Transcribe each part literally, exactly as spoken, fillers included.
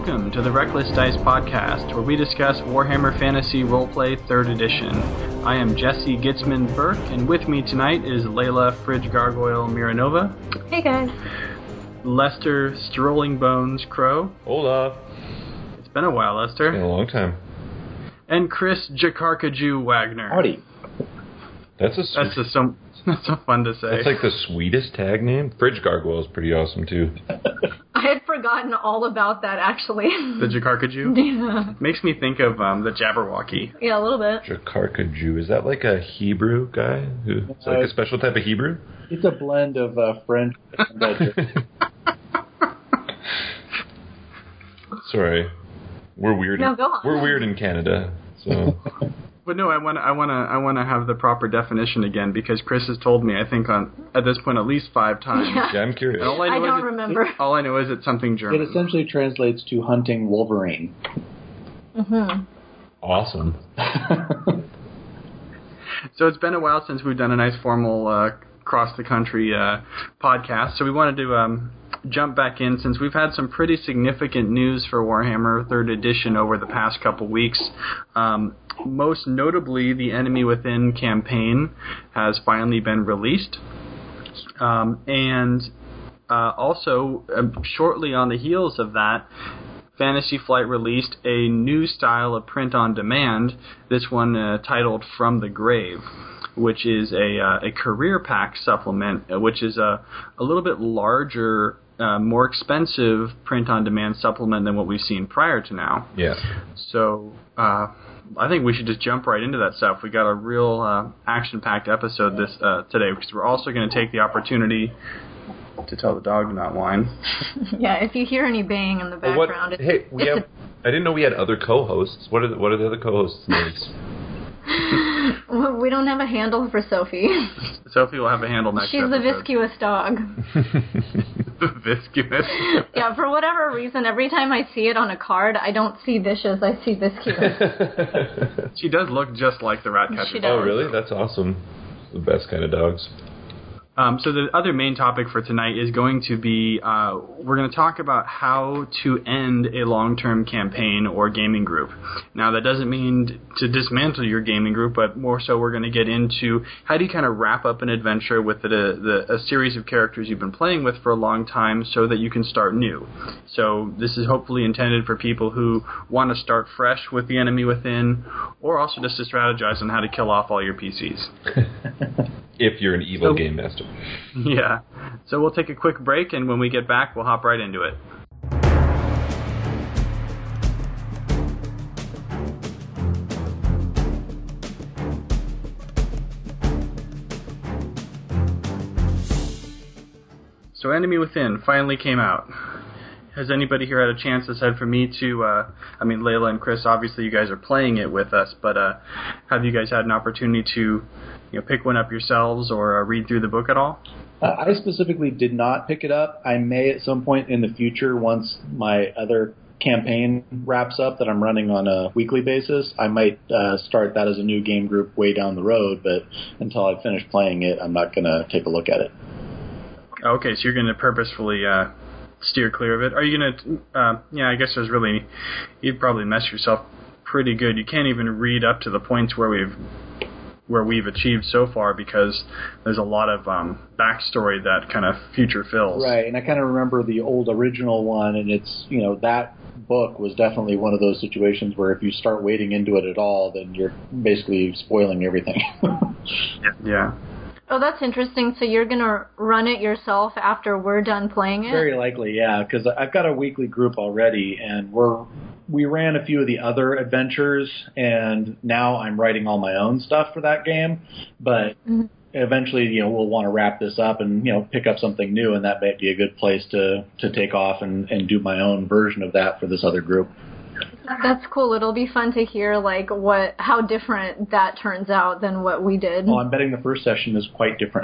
Welcome to the Reckless Dice Podcast, where we discuss Warhammer Fantasy Roleplay third Edition. I am Jesse Gitzman Burke, and with me tonight is Layla Fridge Gargoyle Miranova. Hey guys. Lester Strolling Bones Crow. Hola. It's been a while, Lester. It's been a long time. And Chris Jakarkaju Wagner. Howdy. That's a sweet, That's just so, that's so fun to say. That's like the sweetest tag name. Fridge Gargoyle is pretty awesome too. I had forgotten all about that, actually. The Jakarkaju? Yeah. Makes me think of um, the Jabberwocky. Yeah, a little bit. Jakarkaju. Is that like a Hebrew guy? Who, it's like a special type of Hebrew? It's a blend of uh, French and Dutch. Sorry. We're weird. No, go on. We're weird in Canada, so... But no, I want I want to I want to have the proper definition again, because Chris has told me, I think on at this point at least five times. Yeah, yeah I'm curious. All I, know I don't is remember. It, all I know is it's something German. It essentially translates to hunting Wolverine. Mm-hmm. Awesome. So it's been a while since we've done a nice formal uh, cross-the-country uh, podcast, so we wanted to um, jump back in since we've had some pretty significant news for Warhammer third Edition over the past couple weeks. Um, most notably, the Enemy Within campaign has finally been released. Um, and uh, also, uh, shortly on the heels of that, Fantasy Flight released a new style of print-on-demand, this one uh, titled From the Grave, which is a, uh, a career pack supplement, uh, which is a, a little bit larger, uh, more expensive print-on-demand supplement than what we've seen prior to now. Yeah. So uh, I think we should just jump right into that stuff. We got a real uh, action-packed episode this uh, today, because we're also going to take the opportunity to tell the dog to not whine. Yeah, if you hear any bang in the Well, what, background, it's, hey, we it's have. I didn't know we had other co-hosts. What are the, what are the other co-hosts' names? a, we don't have a handle for Sophie. Sophie will have a handle next She's episode. the viscuous dog. Viscuous. Yeah, for whatever reason, every time I see it on a card, I don't see vicious, I see viscuous. She does look just like the rat catcher. She does. Oh, really? That's awesome. The best kind of dogs. Um, so the other main topic for tonight is going to be, uh, we're going to talk about how to end a long-term campaign or gaming group. Now, that doesn't mean to dismantle your gaming group, but more so we're going to get into how do you kind of wrap up an adventure with the, the, a series of characters you've been playing with for a long time so that you can start new. So this is hopefully intended for people who want to start fresh with the Enemy Within, or also just to strategize on how to kill off all your P Cs. If you're an evil So- game master. Yeah. So we'll take a quick break, and when we get back, we'll hop right into it. So Enemy Within finally came out. Has anybody here had a chance, aside from me, to, uh, I mean, Layla and Chris, obviously you guys are playing it with us, but uh, have you guys had an opportunity to, you know, pick one up yourselves or uh, read through the book at all? Uh, I specifically did not pick it up. I may at some point in the future, once my other campaign wraps up that I'm running on a weekly basis, I might uh, start that as a new game group way down the road, but until I finish playing it, I'm not going to take a look at it. Okay, so you're going to purposefully uh, steer clear of it. Are you going to, uh, yeah, I guess there's really, you'd probably mess yourself pretty good. You can't even read up to the points where we've where we've achieved so far, because there's a lot of um, backstory that kind of future fills. Right, and I kind of remember the old original one, and it's, you know, that book was definitely one of those situations where if you start wading into it at all, then you're basically spoiling everything. Yeah. yeah. Oh, that's interesting. So you're going to run it yourself after we're done playing it? Very likely, yeah, because I've got a weekly group already, and we're we ran a few of the other adventures, and now I'm writing all my own stuff for that game. But mm-hmm. eventually, you know, we'll want to wrap this up and, you know, pick up something new, and that might be a good place to, to take off and, and do my own version of that for this other group. That's cool. It'll be fun to hear, like, what how different that turns out than what we did. Well, I'm betting the first session is quite different.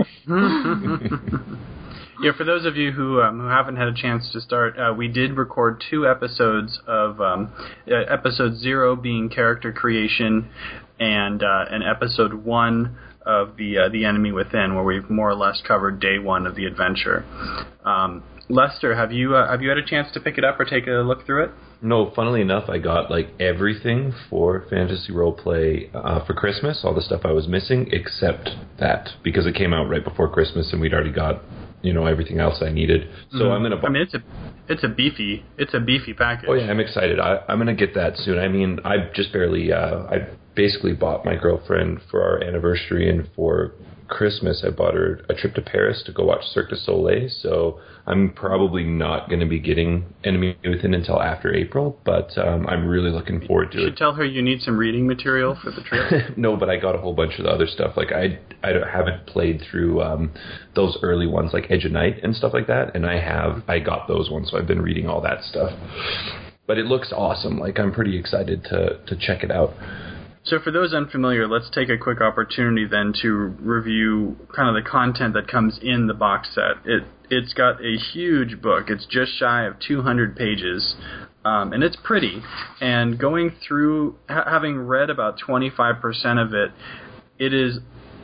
Yeah, for those of you who um, who haven't had a chance to start, uh, we did record two episodes of um, uh, episode zero being character creation, and uh, and episode one of the uh, the Enemy Within, where we've more or less covered day one of the adventure. Um, Lester, have you uh, have you had a chance to pick it up or take a look through it? No, funnily enough, I got like everything for Fantasy Roleplay uh, for Christmas, all the stuff I was missing, except that, because it came out right before Christmas and we'd already got, you know, everything else I needed. So mm. I'm gonna. Bu- I mean, it's a it's a beefy it's a beefy package. Oh yeah, I'm excited. I, I'm gonna get that soon. I mean, I just barely. Uh, I basically bought my girlfriend for our anniversary and for Christmas. I bought her a trip to Paris to go watch Cirque du Soleil. So I'm probably not going to be getting Enemy Within until after April, but um, I'm really looking forward to you it. You should tell her you need some reading material for the trip. No, but I got a whole bunch of the other stuff. Like I, I haven't played through um, those early ones like Edge of Night and stuff like that, and I have. I got those ones, so I've been reading all that stuff. But it looks awesome. Like I'm pretty excited to to check it out. So for those unfamiliar, let's take a quick opportunity then to review kind of the content that comes in the box set. It, it's got a huge book. It's just shy of two hundred pages, um, and it's pretty. And going through, ha- having read about twenty-five percent of it, it is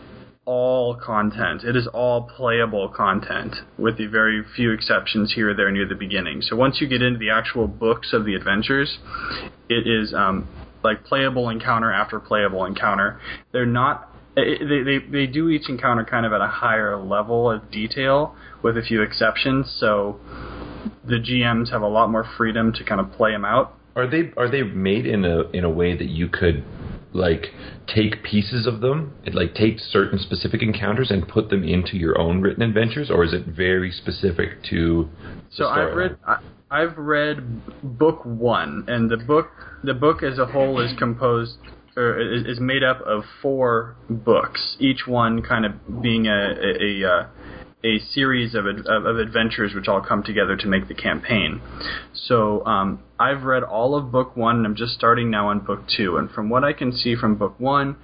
all content. It is all playable content, with the very few exceptions here or there near the beginning. So once you get into the actual books of the adventures, it is... Um, like playable encounter after playable encounter. They're not, they, they, they do each encounter kind of at a higher level of detail with a few exceptions, so the G Ms have a lot more freedom to kind of play them out. Are they are they made in a in a way that you could like take pieces of them and like take certain specific encounters and put them into your own written adventures, or is it very specific to the So I've read I, I've read book one, and the book the book as a whole is composed or is, is made up of four books, each one kind of being a a, a, a series of, of of adventures which all come together to make the campaign. So um, I've read all of book one, and I'm just starting now on book two. And from what I can see from book one,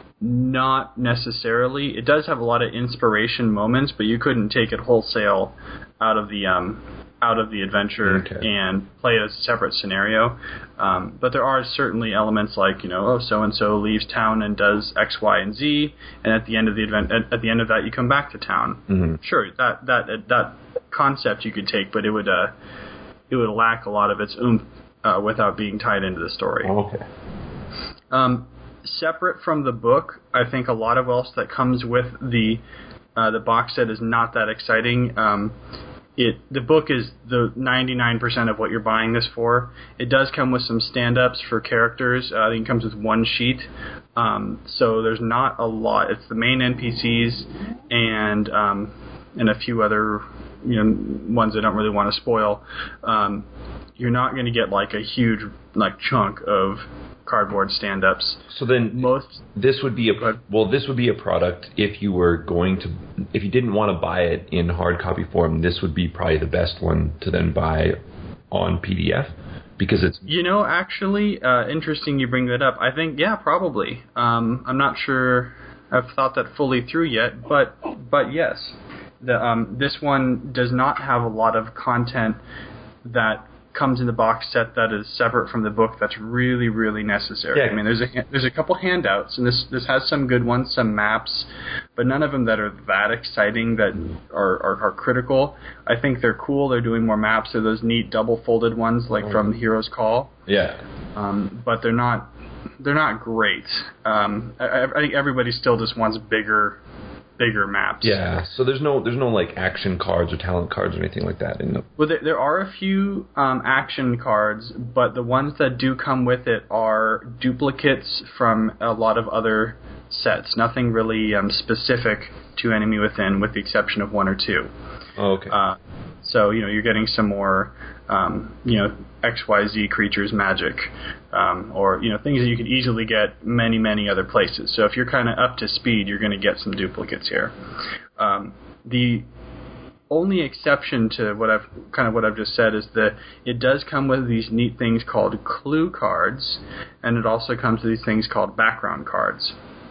not necessarily. It does have a lot of inspiration moments, but you couldn't take it wholesale out of the um, out of the adventure okay. and play it as a separate scenario. Um, but there are certainly elements like, you know, oh, so and so leaves town and does X, Y, and Z, and at the end of the event, at, at the end of that, you come back to town. Mm-hmm. Sure, that that that concept you could take, but it would uh, it would lack a lot of its oomph uh, without being tied into the story. Oh, okay. Um, separate from the book, I think a lot of else that comes with the uh, the box set is not that exciting. Um, It the book is the ninety-nine percent of what you're buying this for. It does come with some stand-ups for characters. Uh, I think it comes with one sheet. Um, so there's not a lot. It's the main N P Cs and um, and a few other you know ones I don't really want to spoil. Um, you're not going to get like a huge like chunk of cardboard stand-ups. So then most this would be a well this would be a product if you were going to if you didn't want to buy it in hard copy form, this would be probably the best one to then buy on P D F because it's you know actually uh, interesting you bring that up. I think yeah probably um, I'm not sure I've thought that fully through yet, but but yes the um, this one does not have a lot of content that comes in the box set that is separate from the book that's really, really necessary. Yeah. I mean, there's a there's a couple handouts, and this this has some good ones, some maps, but none of them that are that exciting that are, are, are critical. I think they're cool. They're doing more maps. They're those neat double-folded ones, like mm. from Hero's Call. Yeah. Um, but they're not they're not great. Um, I, I think everybody still just wants bigger. bigger maps. Yeah, so there's no there's no like action cards or talent cards or anything like that in the. Well, there, there are a few um, action cards, but the ones that do come with it are duplicates from a lot of other sets. Nothing really um, specific to Enemy Within, with the exception of one or two. Oh, okay. Uh, so you know you're getting some more um, you know X Y Z creatures magic, um, or you know things that you could easily get many many other places. So if you're kind of up to speed, you're going to get some duplicates here. Um, the only exception to what I've kind of what I've just said is that it does come with these neat things called clue cards, and it also comes with these things called background cards.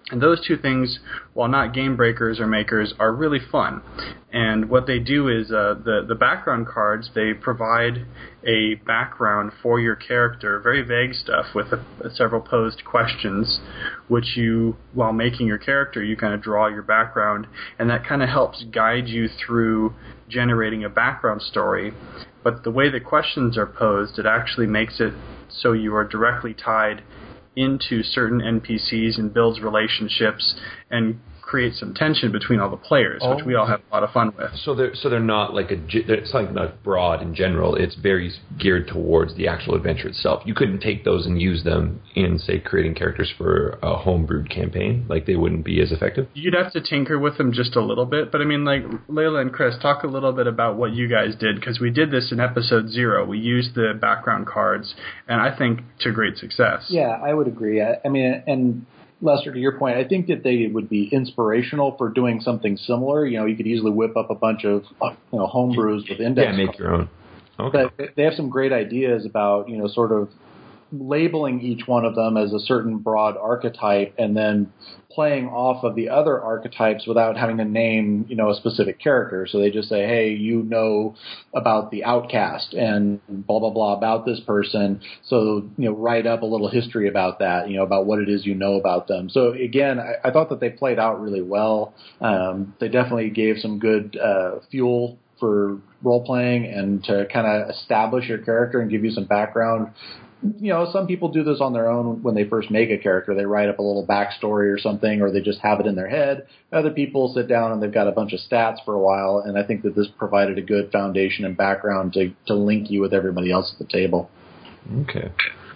And those two things, while not game breakers or makers, are really fun. And what they do is uh, the, the background cards, they provide a background for your character, very vague stuff with a, several posed questions, which you, while making your character, you kind of draw your background, and that kind of helps guide you through generating a background story. But the way the questions are posed, it actually makes it so you are directly tied into certain N P Cs and builds relationships and creates some tension between all the players, oh. which we all have a lot of fun with. So they're so they're not like a it's like not broad in general. It's very geared towards the actual adventure itself. You couldn't take those and use them in, say, creating characters for a homebrewed campaign. Like they wouldn't be as effective. You'd have to tinker with them just a little bit. But I mean, like Layla and Chris, talk a little bit about what you guys did, because we did this in episode zero. We used the background cards, and I think to great success. Yeah, I would agree. I, I mean, and Lester, to your point, I think that they would be inspirational for doing something similar. You know, you could easily whip up a bunch of, you know, homebrews with index. Yeah, make your own. Okay. But they have some great ideas about, you know, sort of labeling each one of them as a certain broad archetype and then playing off of the other archetypes without having to name, you know, a specific character. So they just say, hey, you know about the outcast and blah, blah, blah about this person. So, you know, write up a little history about that, you know, about what it is you know about them. So, again, I, I thought that they played out really well. Um, they definitely gave some good uh, fuel for role-playing and to kind of establish your character and give you some background. You know, some people do this on their own when they first make a character. They write up a little backstory or something, or they just have it in their head. Other people sit down and they've got a bunch of stats for a while, and I think that this provided a good foundation and background to, to link you with everybody else at the table. Okay.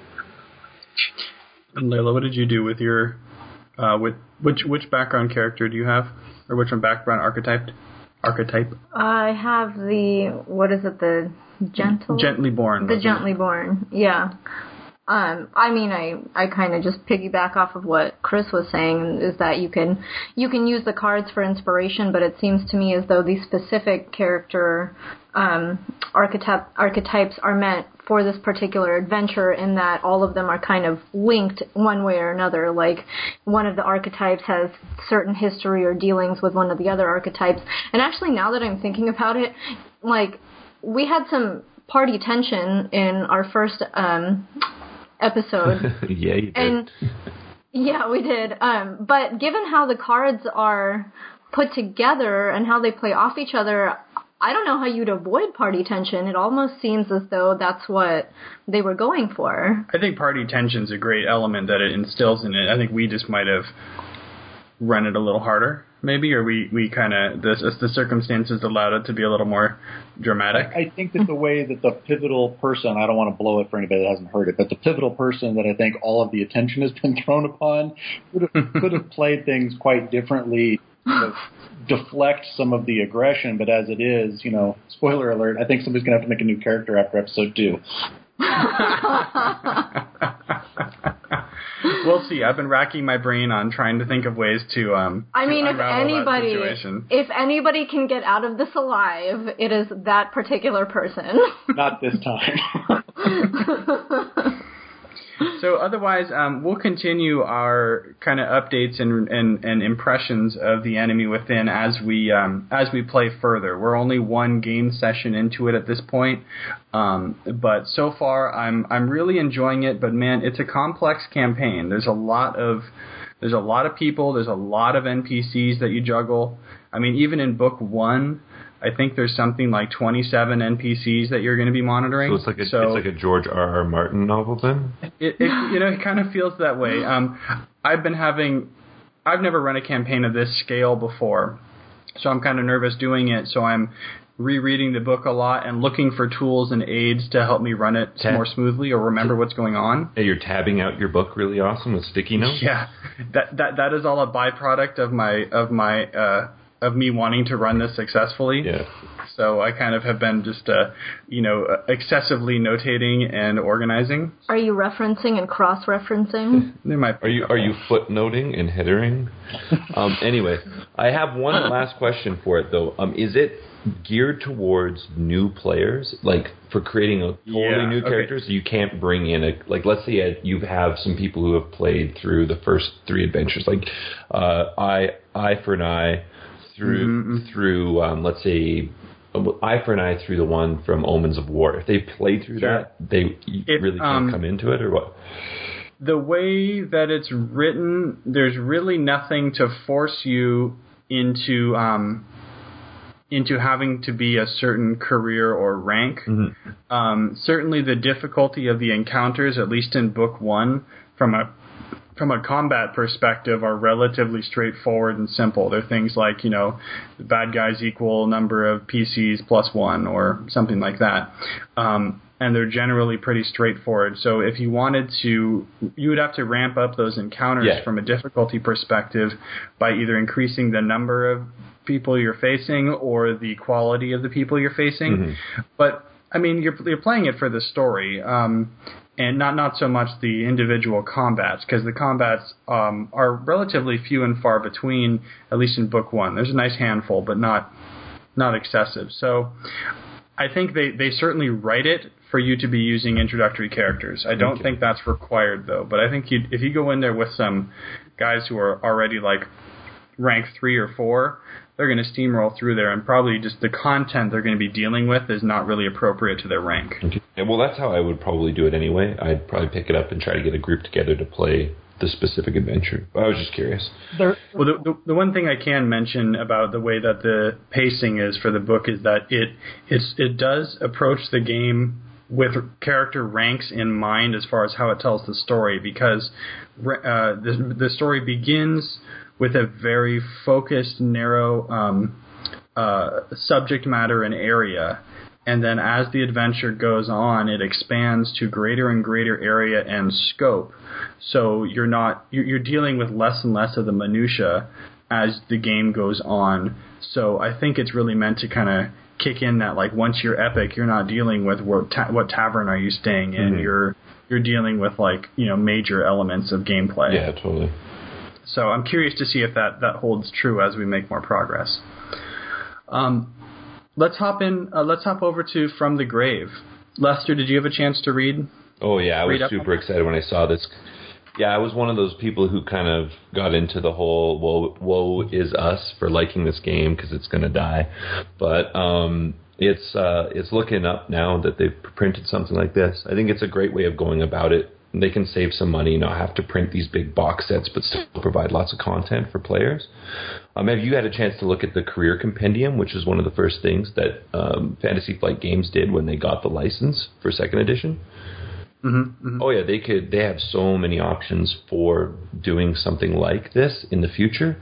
And Layla, what did you do with your, uh, with which which background character do you have, or which one background archetype? Archetype. I have the, what is it, the gentle? Gently born. The gently born, yeah. Um, I mean, I, I kind of just piggyback off of what Chris was saying, is that you can you can use the cards for inspiration, but it seems to me as though these specific character um, archetype, archetypes are meant for this particular adventure, in that all of them are kind of linked one way or another. Like, one of the archetypes has certain history or dealings with one of the other archetypes. And actually, now that I'm thinking about it, like, we had some party tension in our first um, episode. Yeah, you did. And yeah, we did. Um, but given how the cards are put together and how they play off each other, I don't know how you'd avoid party tension. It almost seems as though that's what they were going for. I think party tension's a great element that it instills in it. I think we just might have run it a little harder, maybe, or we, we kind of, the, the circumstances allowed it to be a little more dramatic. I think that the way that the pivotal person, I don't want to blow it for anybody that hasn't heard it, but the pivotal person that I think all of the attention has been thrown upon could have, could have played things quite differently, you know, deflect some of the aggression, but as it is, you know, spoiler alert, I think somebody's going to have to make a new character after episode two. We'll see. I've been racking my brain on trying to think of ways to um I to mean, if unravel that anybody situation. if anybody can get out of this alive, it is that particular person. Not this time. So otherwise, um, we'll continue our kind of updates and, and, and impressions of The Enemy Within as we um, as we play further. We're only one game session into it at this point, um, but so far I'm I'm really enjoying it. But man, it's a complex campaign. There's a lot of there's a lot of people. There's a lot of N P Cs that you juggle. I mean, even in book one, I think there's something like twenty-seven N P Cs that you're going to be monitoring. So it's like a, so it's like a George R. R. Martin novel then? It, it you know, it kind of feels that way. Um, I've been having, I've never run a campaign of this scale before, so I'm kind of nervous doing it. So I'm rereading the book a lot and looking for tools and aids to help me run it Tab- more smoothly or remember what's going on. Hey, you're tabbing out your book really awesome with sticky notes? Yeah, that that that is all a byproduct of my of my. Uh, of me wanting to run this successfully. Yeah. So I kind of have been just, uh, you know, excessively notating and organizing. Are you referencing and cross-referencing? There might be Are you are you footnoting and headering? um, anyway, I have one last question for it though. Um, is it geared towards new players, like for creating a totally Yeah, new okay. character? So you can't bring in a like. Let's say you have some people who have played through the first three adventures, like uh, I Eye for an Eye through Mm-hmm. through um, let's say. Eye for an Eye through the one from Omens of War. If they played through Sure. that, they If, really can't um, come into it, or what? the way that it's written, there's really nothing to force you into um, into having to be a certain career or rank. Mm-hmm. Um, certainly, the difficulty of the encounters, at least in book one, from a from a combat perspective, are relatively straightforward and simple. They're things like, you know, the bad guys equal number of P Cs plus one or something like that. Um, and they're generally pretty straightforward. So if you wanted to, you would have to ramp up those encounters Yeah. from a difficulty perspective by either increasing the number of people you're facing or the quality of the people you're facing. Mm-hmm. But, I mean, you're, you're playing it for the story. Um, and not not so much the individual combats, because the combats um, are relatively few and far between, at least in book one. There's a nice handful, but not not excessive. So I think they, they certainly write it for you to be using introductory characters. I don't Okay. think that's required, though. But I think you, if you go in there with some guys who are already like rank three or four, they're going to steamroll through there, and probably just the content they're going to be dealing with is not really appropriate to their rank. Okay. Yeah, well, that's how I would probably do it anyway. I'd probably pick it up and try to get a group together to play the specific adventure. I was just curious. There, Well, the, the the one thing I can mention about the way that the pacing is for the book is that it it's it does approach the game with character ranks in mind as far as how it tells the story, because uh, the the story begins with a very focused, narrow um, uh, subject matter and area. And then as the adventure goes on, it expands to greater and greater area and scope. So you're not you're, you're dealing with less and less of the minutia as the game goes on. So I think it's really meant to kind of kick in that, like, once you're epic, you're not dealing with what, ta- what tavern are you staying in. Mm-hmm. You're you're dealing with, like, you know, major elements of gameplay. Yeah, totally. So I'm curious to see if that, that holds true as we make more progress. Um, let's hop in. Uh, let's hop over to From the Grave. Lester, did you have a chance to read? Oh, yeah, I was Read up super on- excited when I saw this. Yeah, I was one of those people who kind of got into the whole woe, woe is us for liking this game because it's going to die. But um, it's uh, it's looking up now that they've printed something like this. I think it's a great way of going about it. They can save some money, not have to print these big box sets, but still provide lots of content for players. Um, have you had a chance to look at the Career Compendium, which is one of the first things that um, Fantasy Flight Games did when they got the license for second edition? Mm-hmm, mm-hmm. Oh yeah, they could. They have so many options for doing something like this in the future.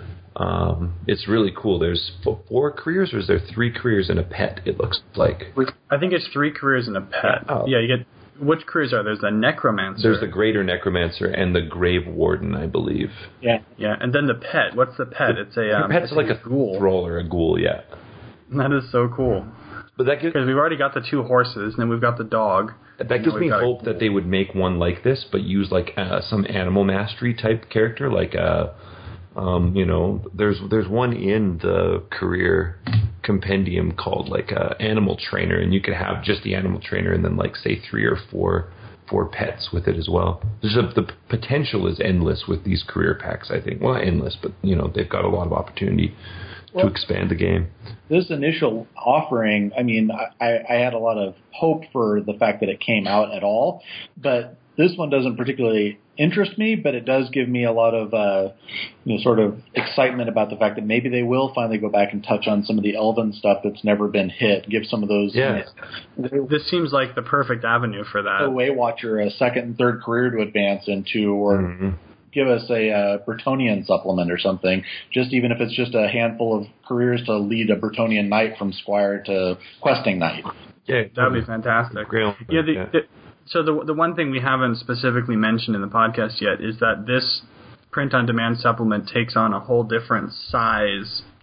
Um, it's really cool. There's four careers, or is there three careers and a pet? It looks like. I think it's three careers and a pet. Oh. Yeah, you get. Which careers are there? There's the Necromancer. There's the Greater Necromancer and the Grave Warden, I believe. yeah. Yeah, and then the pet. What's the pet? It's a um, Pet's it's like a ghoul. thrall or a ghoul, yeah. That is so cool. But that gives Because we've already got the two horses, and then we've got the dog. that Now gives we've me got a hope that they would make one like this, but use like uh, some animal mastery type character, like a. Um, you know, there's there's one in the Career Compendium called like a animal trainer, and you could have just the animal trainer and then like say three or four four pets with it as well. There's a, the potential is endless with these career packs, I think. Well, not endless, but you know they've got a lot of opportunity Well, to expand the game. This initial offering, I mean, I, I had a lot of hope for the fact that it came out at all, but this one doesn't particularly interest me, but it does give me a lot of, uh, you know, sort of excitement about the fact that maybe they will finally go back and touch on some of the Elven stuff that's never been hit. Give some of those, Yeah. you know, This seems like the perfect avenue for that. a Waywatcher a second and third career to advance into, or Mhm. give us a uh, Bretonnian supplement or something. Just even if it's just a handful of careers to lead a Bretonnian knight from squire to questing knight. Yeah, That'd be fantastic. Grail, Yeah, the, yeah. the, so the the one thing we haven't specifically mentioned in the podcast yet is that this print-on-demand supplement takes on a whole different size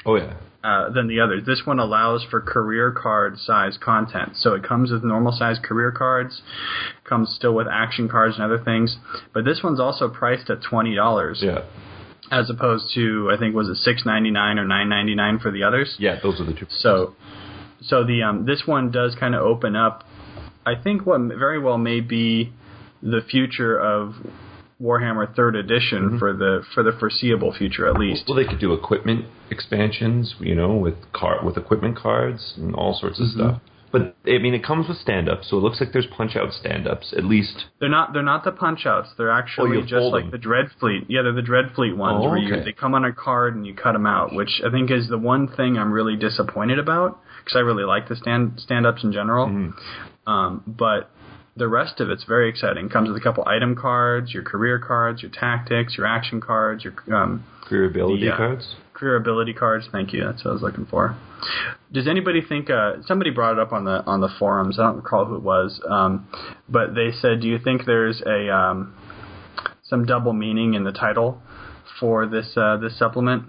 Oh, yeah. Uh, than the others. This one allows for career card size content. So it comes with normal size career cards, comes still with action cards and other things. But this one's also priced at twenty dollars. Yeah. As opposed to, I think, was it six ninety-nine or nine ninety-nine for the others? Yeah, those are the two. So, so the um, this one does kind of open up, I think, what very well may be the future of Warhammer third Edition mm-hmm. for the for the foreseeable future, at least. Well, they could do equipment expansions, you know, with car with equipment cards and all sorts of mm-hmm. stuff. But I mean, it comes with stand-ups, so it looks like there's punch-out stand-ups, at least. They're not. They're not the punch-outs. They're actually oh, just like them. the Dreadfleet. Yeah, they're the Dreadfleet ones oh, where okay. you, they come on a card and you cut them out, which I think is the one thing I'm really disappointed about because I really like the stand stand-ups in general. Mm-hmm. Um, but the rest of it's very exciting. Comes with a couple item cards, your career cards, your tactics, your action cards, your um, career ability the, uh, cards. Career ability cards. Thank you. That's what I was looking for. Does anybody think? Uh, somebody brought it up on the on the forums. I don't recall who it was, um, but they said, "Do you think there's a um, some double meaning in the title for this uh, this supplement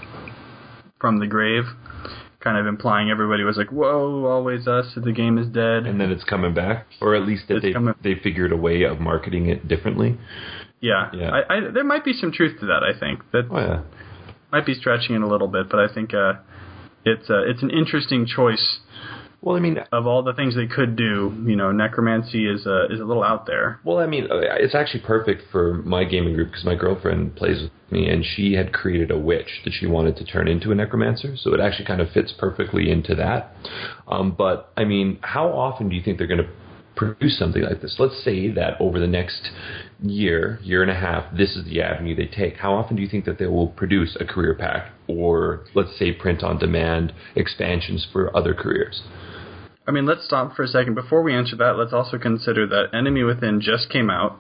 from the grave?" Kind of implying everybody was like, "Whoa, always us. The game is dead." And then it's coming back, or at least that they they figured a way of marketing it differently. Yeah, yeah. I, I, there might be some truth to that. I think that oh, yeah. might be stretching it a little bit, but I think uh, it's uh, it's an interesting choice. Well, I mean, of all the things they could do, you know, necromancy is uh, is a little out there. Well, I mean, it's actually perfect for my gaming group because my girlfriend plays with me, and she had created a witch that she wanted to turn into a necromancer, so it actually kind of fits perfectly into that. Um, but, I mean, how often do you think they're going to produce something like this? Let's say that over the next year, year and a half, this is the avenue they take. How often do you think that they will produce a career pack or, let's say, print-on-demand expansions for other careers? I mean, let's stop for a second. Before we answer that, let's also consider that Enemy Within just came out,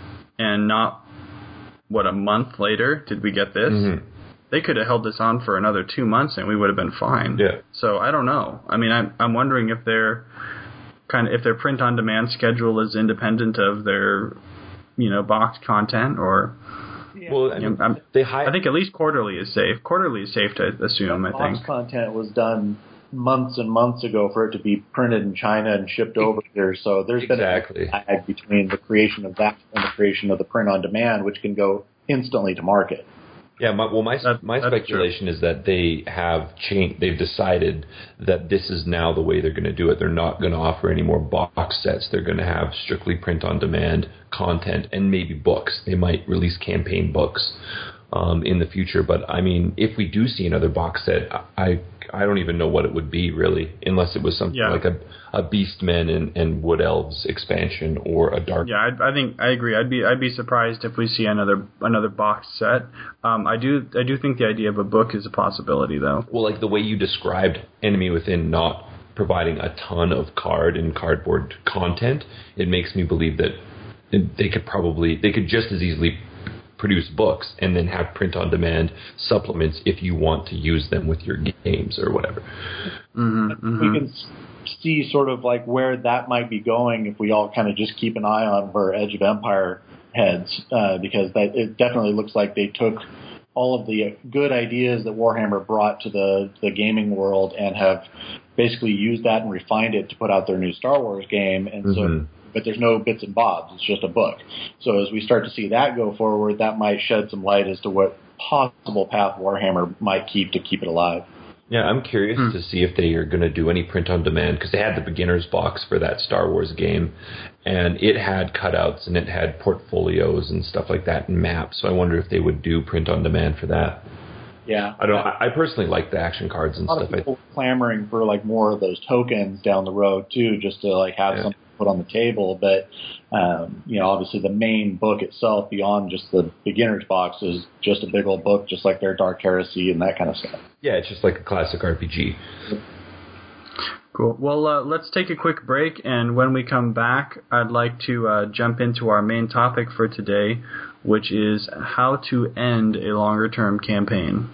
and not, what, a month later did we get this? Mm-hmm. They could have held this on for another two months, and we would have been fine. Yeah. So I don't know. I mean, I'm I'm wondering if their kind of if their print-on-demand schedule is independent of their, you know, box content, or. Yeah. Well, I, mean, you know, they hire- I think at least quarterly is safe. Quarterly is safe to assume. The I box think content was done months and months ago for it to be printed in China and shipped over here. So there's exactly. been a lag between the creation of that and the creation of the print on demand, which can go instantly to market. Yeah, my, well, my that, my speculation true. is that they have changed. They've decided that this is now the way they're going to do it. They're not going to offer any more box sets. They're going to have strictly print-on-demand content and maybe books. They might release campaign books um, in the future. But I mean, if we do see another box set, I I don't even know what it would be really, unless it was something yeah. like a a Beastmen and, and Wood Elves expansion or a Dark. Yeah, I, I think I agree. I'd be I'd be surprised if we see another another box set. Um, I do I do think the idea of a book is a possibility, though. Well, like the way you described Enemy Within not providing a ton of card and cardboard content, it makes me believe that they could probably they could just as easily produce books and then have print-on-demand supplements if you want to use them with your games or whatever. Mm-hmm, mm-hmm. We can see sort of like where that might be going if we all kind of just keep an eye on where Edge of Empire heads, uh, because that it definitely looks like they took all of the good ideas that Warhammer brought to the, the gaming world and have basically used that and refined it to put out their new Star Wars game. And mm-hmm. so, but there's no bits and bobs. It's just a book. So as we start to see that go forward, that might shed some light as to what possible path Warhammer might keep to keep it alive. Yeah, I'm curious hmm. to see if they are going to do any print-on-demand, because they had the beginner's box for that Star Wars game, and it had cutouts and it had portfolios and stuff like that and maps. So I wonder if they would do print-on-demand for that. Yeah, I don't. I personally like the action cards and a lot stuff. Of people clamoring for like more of those tokens down the road too, just to like have yeah. something put on the table. But um, you know, obviously the main book itself, beyond just the beginner's box, is just a big old book, just like their Dark Heresy and that kind of stuff. Yeah, it's just like a classic R P G. Cool. Well, uh, let's take a quick break, and when we come back, I'd like to uh, jump into our main topic for today, which is how to end a longer-term campaign.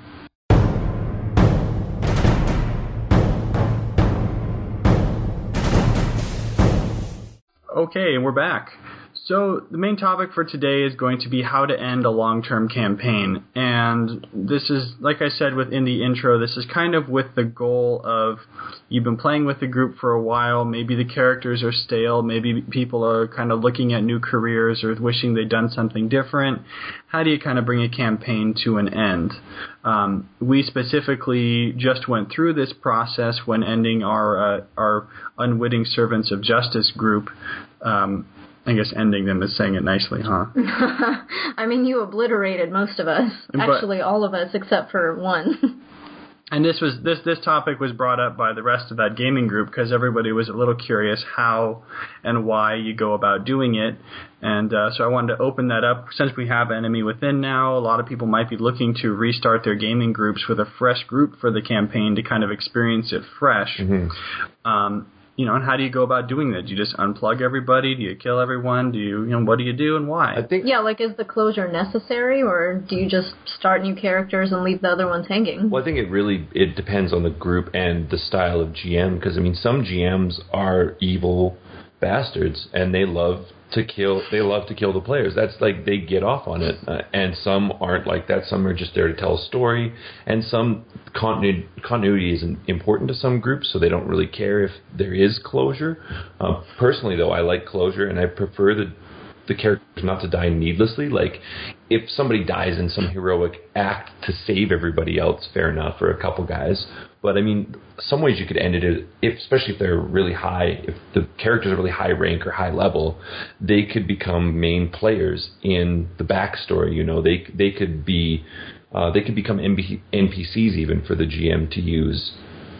Okay, and we're back. So the main topic for today is going to be how to end a long-term campaign. And this is, like I said within the intro, this is kind of with the goal of you've been playing with the group for a while, maybe the characters are stale, maybe people are kind of looking at new careers or wishing they'd done something different. How do you kind of bring a campaign to an end? Um, we specifically just went through this process when ending our, uh, our Unwitting Servants of Justice group. Um, I guess ending them is saying it nicely, huh? I mean, you obliterated most of us. Actually, but, all of us except for one. And this was this this topic was brought up by the rest of that gaming group because everybody was a little curious how and why you go about doing it. And uh, so I wanted to open that up. Since we have Enemy Within now, a lot of people might be looking to restart their gaming groups with a fresh group for the campaign to kind of experience it fresh. Mm-hmm. Um You know, and how do you go about doing that? Do you just unplug everybody? Do you kill everyone? Do you, you know, what do you do and why? I think, yeah, like, is the closure necessary, or do you just start new characters and leave the other ones hanging? Well, I think it really, it depends on the group and the style of G M, because, I mean, some G Ms are evil bastards, and they love to kill, they love to kill the players. That's like, they get off on it. Uh, and some aren't like that. Some are just there to tell a story. And some continu- continuity is important to some groups, so they don't really care if there is closure. Uh, personally, though, I like closure, and I prefer the the characters not to die needlessly. Like, if somebody dies in some heroic act to save everybody else, fair enough, or a couple guys. But, I mean, some ways you could end it, if, especially if they're really high, if the characters are really high rank or high level, they could become main players in the backstory. You know, they they could be, uh, they could become N P Cs even for the G M to use.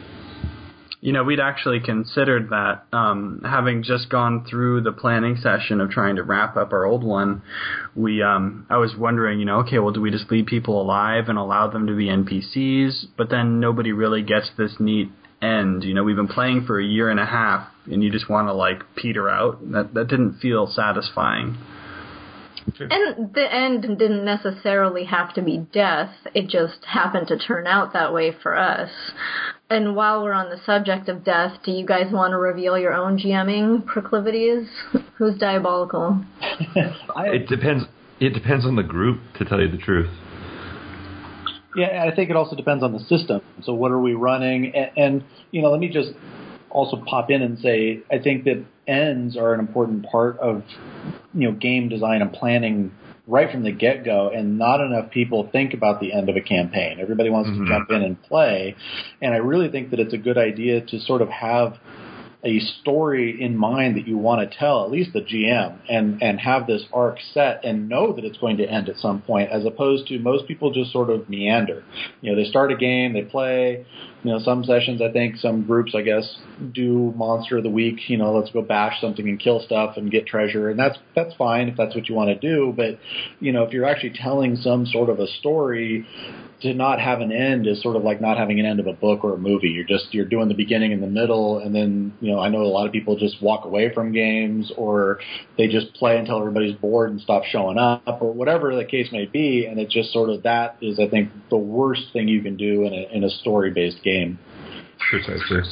You know, we'd actually considered that, um, having just gone through the planning session of trying to wrap up our old one. We, um, I was wondering, you know, okay, well, do we just leave people alive and allow them to be N P Cs? But then nobody really gets this neat end. You know, we've been playing for a year and a half, and you just want to, like, peter out. That that didn't feel satisfying. And the end didn't necessarily have to be death. It just happened to turn out that way for us. And while we're on the subject of death, do you guys want to reveal your own GMing proclivities? Who's diabolical? It depends. It depends on the group, to tell you the truth. Yeah, I think it also depends on the system. So what are we running? And, and you know, let me just also pop in and say, I think that ends are an important part of, you know, game design and planning right from the get-go, and not enough people think about the end of a campaign. Everybody wants mm-hmm. to jump in and play, and I really think that it's a good idea to sort of have a story in mind that you want to tell, at least the G M, and, and have this arc set and know that it's going to end at some point, as opposed to most people just sort of meander. You know, they start a game, they play, you know, some sessions, I think, some groups, I guess, do Monster of the Week, you know, let's go bash something and kill stuff and get treasure, and that's that's fine if that's what you want to do, but, you know, if you're actually telling some sort of a story, to not have an end is sort of like not having an end of a book or a movie. You're just, you're doing the beginning and the middle, and then, you know, I know a lot of people just walk away from games, or they just play until everybody's bored and stop showing up, or whatever the case may be, and it's just sort of, that is, I think, the worst thing you can do in a, in a story-based game. Precisely.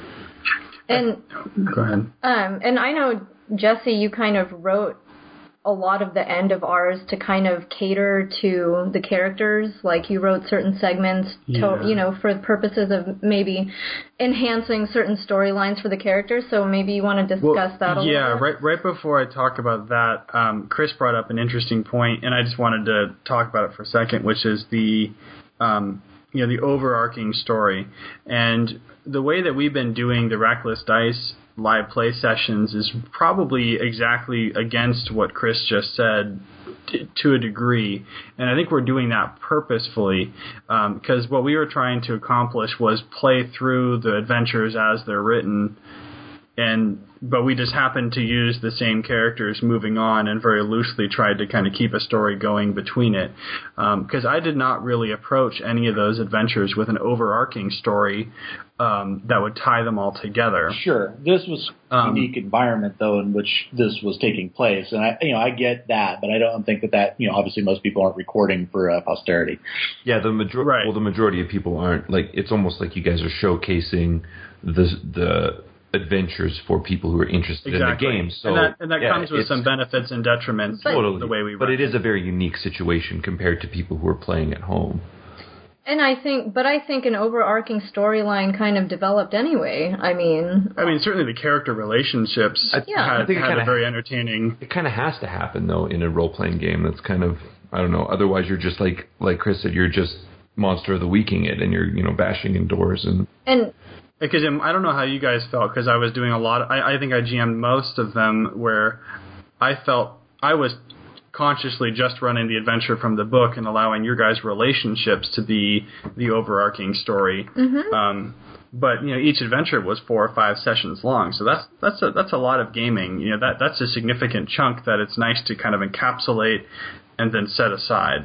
And, Go ahead. Um, and I know, Jesse, you kind of wrote a lot of the end of ours to kind of cater to the characters. Like, you wrote certain segments, to, yeah. you know, for the purposes of maybe enhancing certain storylines for the characters. So maybe you want to discuss well, that a yeah, little bit. right, right before I talk about that, um, Chris brought up an interesting point, and I just wanted to talk about it for a second, which is the, um, you know, the overarching story. And the way that we've been doing the Reckless Dice live play sessions is probably exactly against what Chris just said t- to a degree, and I think we're doing that purposefully, because um, what we were trying to accomplish was play through the adventures as they're written, and but we just happened to use the same characters moving on and very loosely tried to kind of keep a story going between it, because um, I did not really approach any of those adventures with an overarching story Um, that would tie them all together. Sure, this was a um, unique environment, though, in which this was taking place, and I, you know, I get that, but I don't think that that, you know, obviously most people aren't recording for uh, posterity. Yeah, the major- right. well, the majority of people aren't. Like, it's almost like you guys are showcasing the the adventures for people who are interested exactly. in the game. So and that, and that yeah, comes with some benefits and detriments totally, the way we run. But it is a very unique situation compared to people who are playing at home. And I think, but I think an overarching storyline kind of developed anyway. I mean, I mean, certainly the character relationships I, yeah. had, I think had kinda, a very entertaining. It kind of has to happen though in a role-playing game. That's kind of, I don't know. Otherwise, you're just like like Chris said, you're just monster of the weeking it, and you're you know bashing in doors and and. Because I don't know how you guys felt, because I was doing a lot. Of, I, I think I G M'd most of them where I felt I was consciously just running the adventure from the book and allowing your guys' relationships to be the overarching story. Mm-hmm. Um, but you know, each adventure was four or five sessions long, so that's that's a that's a lot of gaming. You know, that that's a significant chunk that it's nice to kind of encapsulate and then set aside.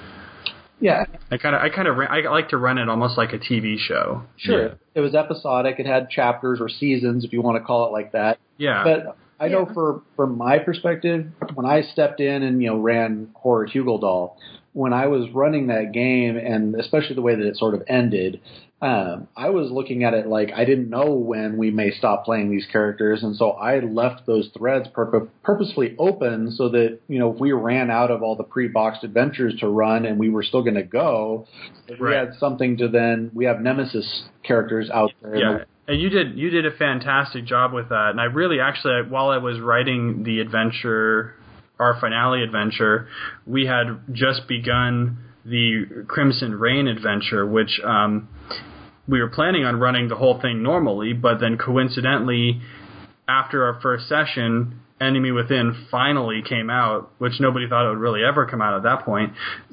Yeah, I kind of, I kind of, I like to run it almost like a T V show. Sure, yeah. It was episodic. It had chapters or seasons, if you want to call it like that. Yeah, but I know Yeah. for from my perspective, when I stepped in and you know ran Horror Hugeldal, when I was running that game, and especially the way that it sort of ended, um, I was looking at it like I didn't know when we may stop playing these characters, and so I left those threads pur- purposefully open so that you know if we ran out of all the pre-boxed adventures to run and we were still going to go, if we Right. had something to then we have Nemesis characters out there. yeah. And you did you did a fantastic job with that. And I really actually, while I was writing the adventure, our finale adventure, we had just begun the Crimson Reign adventure, which um, we were planning on running the whole thing normally, but then coincidentally, after our first session, Enemy Within finally came out, which nobody thought it would really ever come out at that point.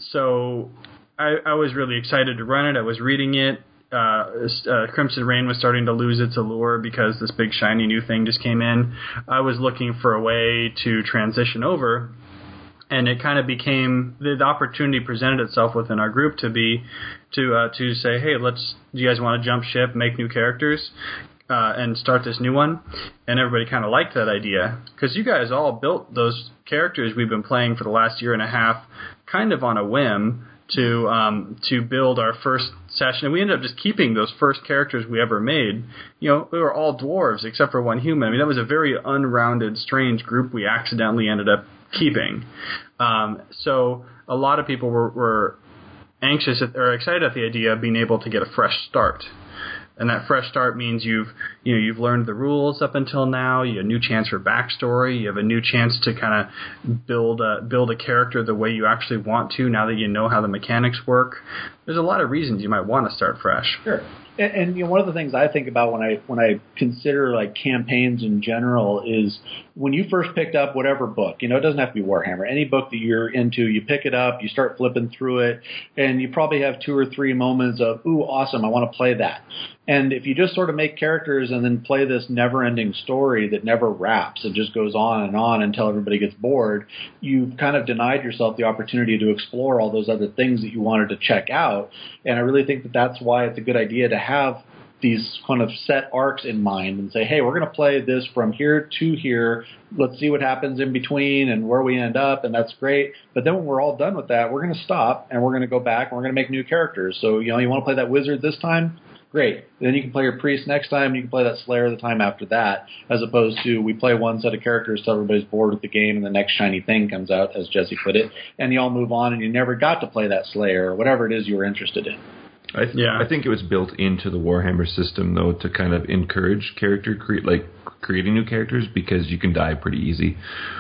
So I, I was really excited to run it. I was reading it. Uh, uh, Crimson Reign was starting to lose its allure because this big shiny new thing just came in. I was looking for a way to transition over, and it kind of became the, the opportunity presented itself within our group to be to uh, to say, hey, let's. Do you guys want to jump ship, make new characters, uh, and start this new one? And everybody kind of liked that idea because you guys all built those characters we've been playing for the last year and a half, kind of on a whim. To um, to build our first session, and we ended up just keeping those first characters we ever made. You know, we were all dwarves except for one human. I mean, that was a very unrounded, strange group we accidentally ended up keeping. Um, so a lot of people were, were anxious at, or excited at the idea of being able to get a fresh start. And that fresh start means you've you know you've learned the rules up until now. You have a new chance for backstory. You have a new chance to kind of build a build a character the way you actually want to. Now that you know how the mechanics work, there's a lot of reasons you might want to start fresh. Sure. And, and you know, one of the things I think about when I when I consider like campaigns in general is when you first picked up whatever book, you know, it doesn't have to be Warhammer. Any book that you're into, you pick it up, you start flipping through it, and you probably have two or three moments of, ooh, awesome, I want to play that. And if you just sort of make characters and then play this never-ending story that never wraps, it just goes on and on until everybody gets bored, you've kind of denied yourself the opportunity to explore all those other things that you wanted to check out. And I really think that that's why it's a good idea to have these kind of set arcs in mind and say, hey, we're going to play this from here to here. Let's see what happens in between and where we end up, and that's great. But then when we're all done with that, we're going to stop and we're going to go back and we're going to make new characters. So, you know, you want to play that wizard this time? Great. Then you can play your priest next time, and you can play that slayer the time after that, as opposed to we play one set of characters till everybody's bored with the game and the next shiny thing comes out, as Jesse put it, and you all move on and you never got to play that slayer or whatever it is you were interested in. I, th- Yeah. I think it was built into the Warhammer system, though, to kind of encourage character, cre- like creating new characters, because you can die pretty easy.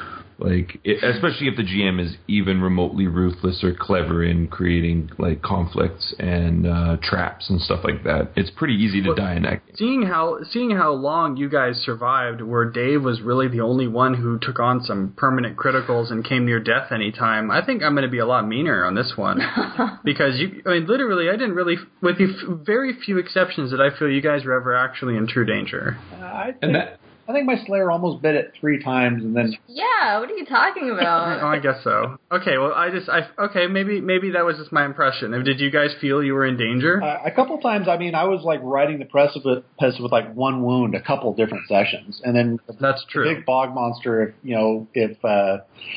Like, it, especially if the G M is even remotely ruthless or clever in creating like conflicts and uh, traps and stuff like that, it's pretty easy to Well, die in that game. Seeing how seeing how long you guys survived, where Dave was really the only one who took on some permanent criticals and came near death anytime, I think I'm going to be a lot meaner on this one because you. I mean, literally, I didn't really, with the f- very few exceptions, that I feel you guys were ever actually in true danger. Uh, I think, And that I think my slayer almost bit it three times, and then Yeah, what are you talking Oh, about? I guess so. Okay, well, I just, I okay, maybe maybe that was just my impression. Did you guys feel you were in danger? uh, a couple times, I mean, I was like riding the precipice with like one wound, a couple different sessions, and then That's the true. big bog monster. If you know, if uh,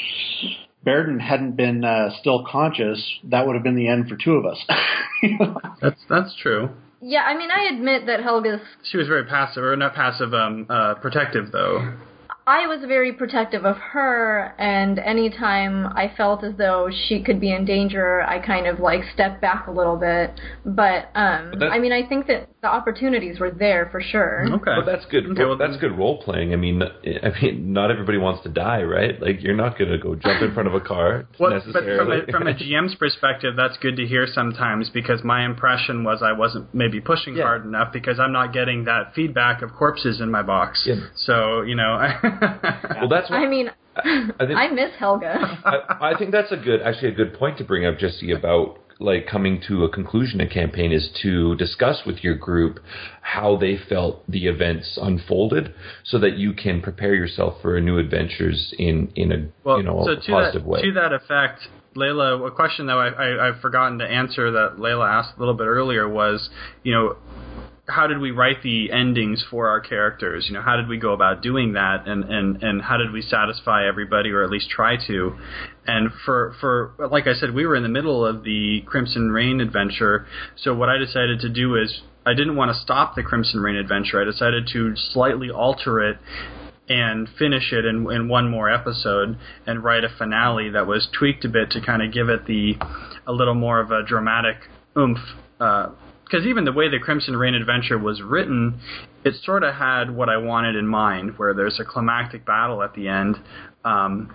Bairden hadn't been uh, still conscious, that would have been the end for two of us. That's that's true. Yeah, I mean, I admit that Helga's... She was very passive, or not passive, um, uh, protective, though. I was very protective of her, and anytime I felt as though she could be in danger, I kind of, like, stepped back a little bit. But, um, but I mean, I think that the opportunities were there for sure. Okay. But that's good. Okay, well, that's good role playing. I mean, I mean, not everybody wants to die, right? Like, you're not going to go jump in front of a car well, necessarily. But from a, from a G M's perspective, that's good to hear sometimes, because my impression was I wasn't maybe pushing yeah. hard enough because I'm not getting that feedback of corpses in my box. Yeah. So, you know... well, that's what, I mean, I, I, think, I miss Helga. I, I think that's a good, actually a good point to bring up, Jesse, about like coming to a conclusion in campaign is to discuss with your group how they felt the events unfolded, so that you can prepare yourself for new adventures in in a well, you know so a to positive that, way. To that effect, Layla, a question that I, I, I've forgotten to answer that Layla asked a little bit earlier was, you know, how did we write the endings for our characters? You know, how did we go about doing that, and, and, and how did we satisfy everybody, or at least try to? And for, for like I said, we were in the middle of the Crimson Reign adventure, so what I decided to do is I didn't want to stop the Crimson Reign adventure. I decided to slightly alter it and finish it in, in one more episode and write a finale that was tweaked a bit to kind of give it the a little more of a dramatic oomph. Uh, Because even the way the Crimson Reign adventure was written, it sort of had what I wanted in mind, where there's a climactic battle at the end. Um,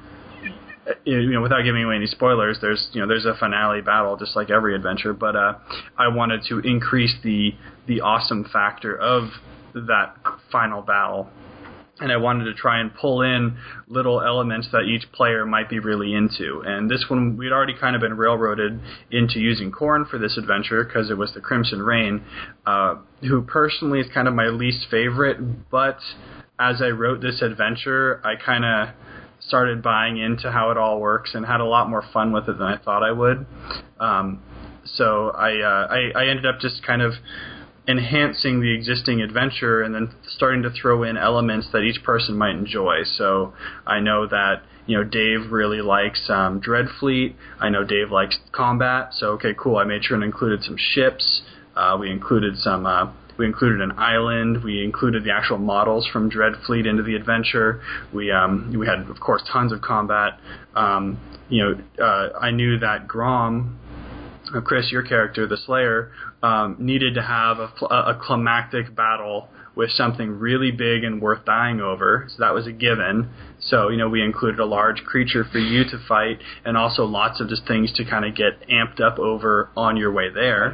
you know, without giving away any spoilers, there's you know there's a finale battle just like every adventure. But uh, I wanted to increase the the awesome factor of that final battle. And I wanted to try and pull in little elements that each player might be really into. And this one, we'd already kind of been railroaded into using Khorne for this adventure because it was the Crimson Reign, uh, who personally is kind of my least favorite. But as I wrote this adventure, I kind of started buying into how it all works and had a lot more fun with it than I thought I would. Um, so I, uh, I, I ended up just kind of enhancing the existing adventure and then starting to throw in elements that each person might enjoy. So I know that, you know, Dave really likes um, Dreadfleet. I know Dave likes combat. So, okay, cool. I made sure and included some ships. Uh, we included some... Uh, We included an island. We included the actual models from Dreadfleet into the adventure. We um, we had, of course, tons of combat. Um, you know, uh, I knew that Grom, uh, Chris, your character, the Slayer, um, needed to have a, a climactic battle with something really big and worth dying over. So that was a given. So, you know, we included a large creature for you to fight, and also lots of just things to kind of get amped up over on your way there.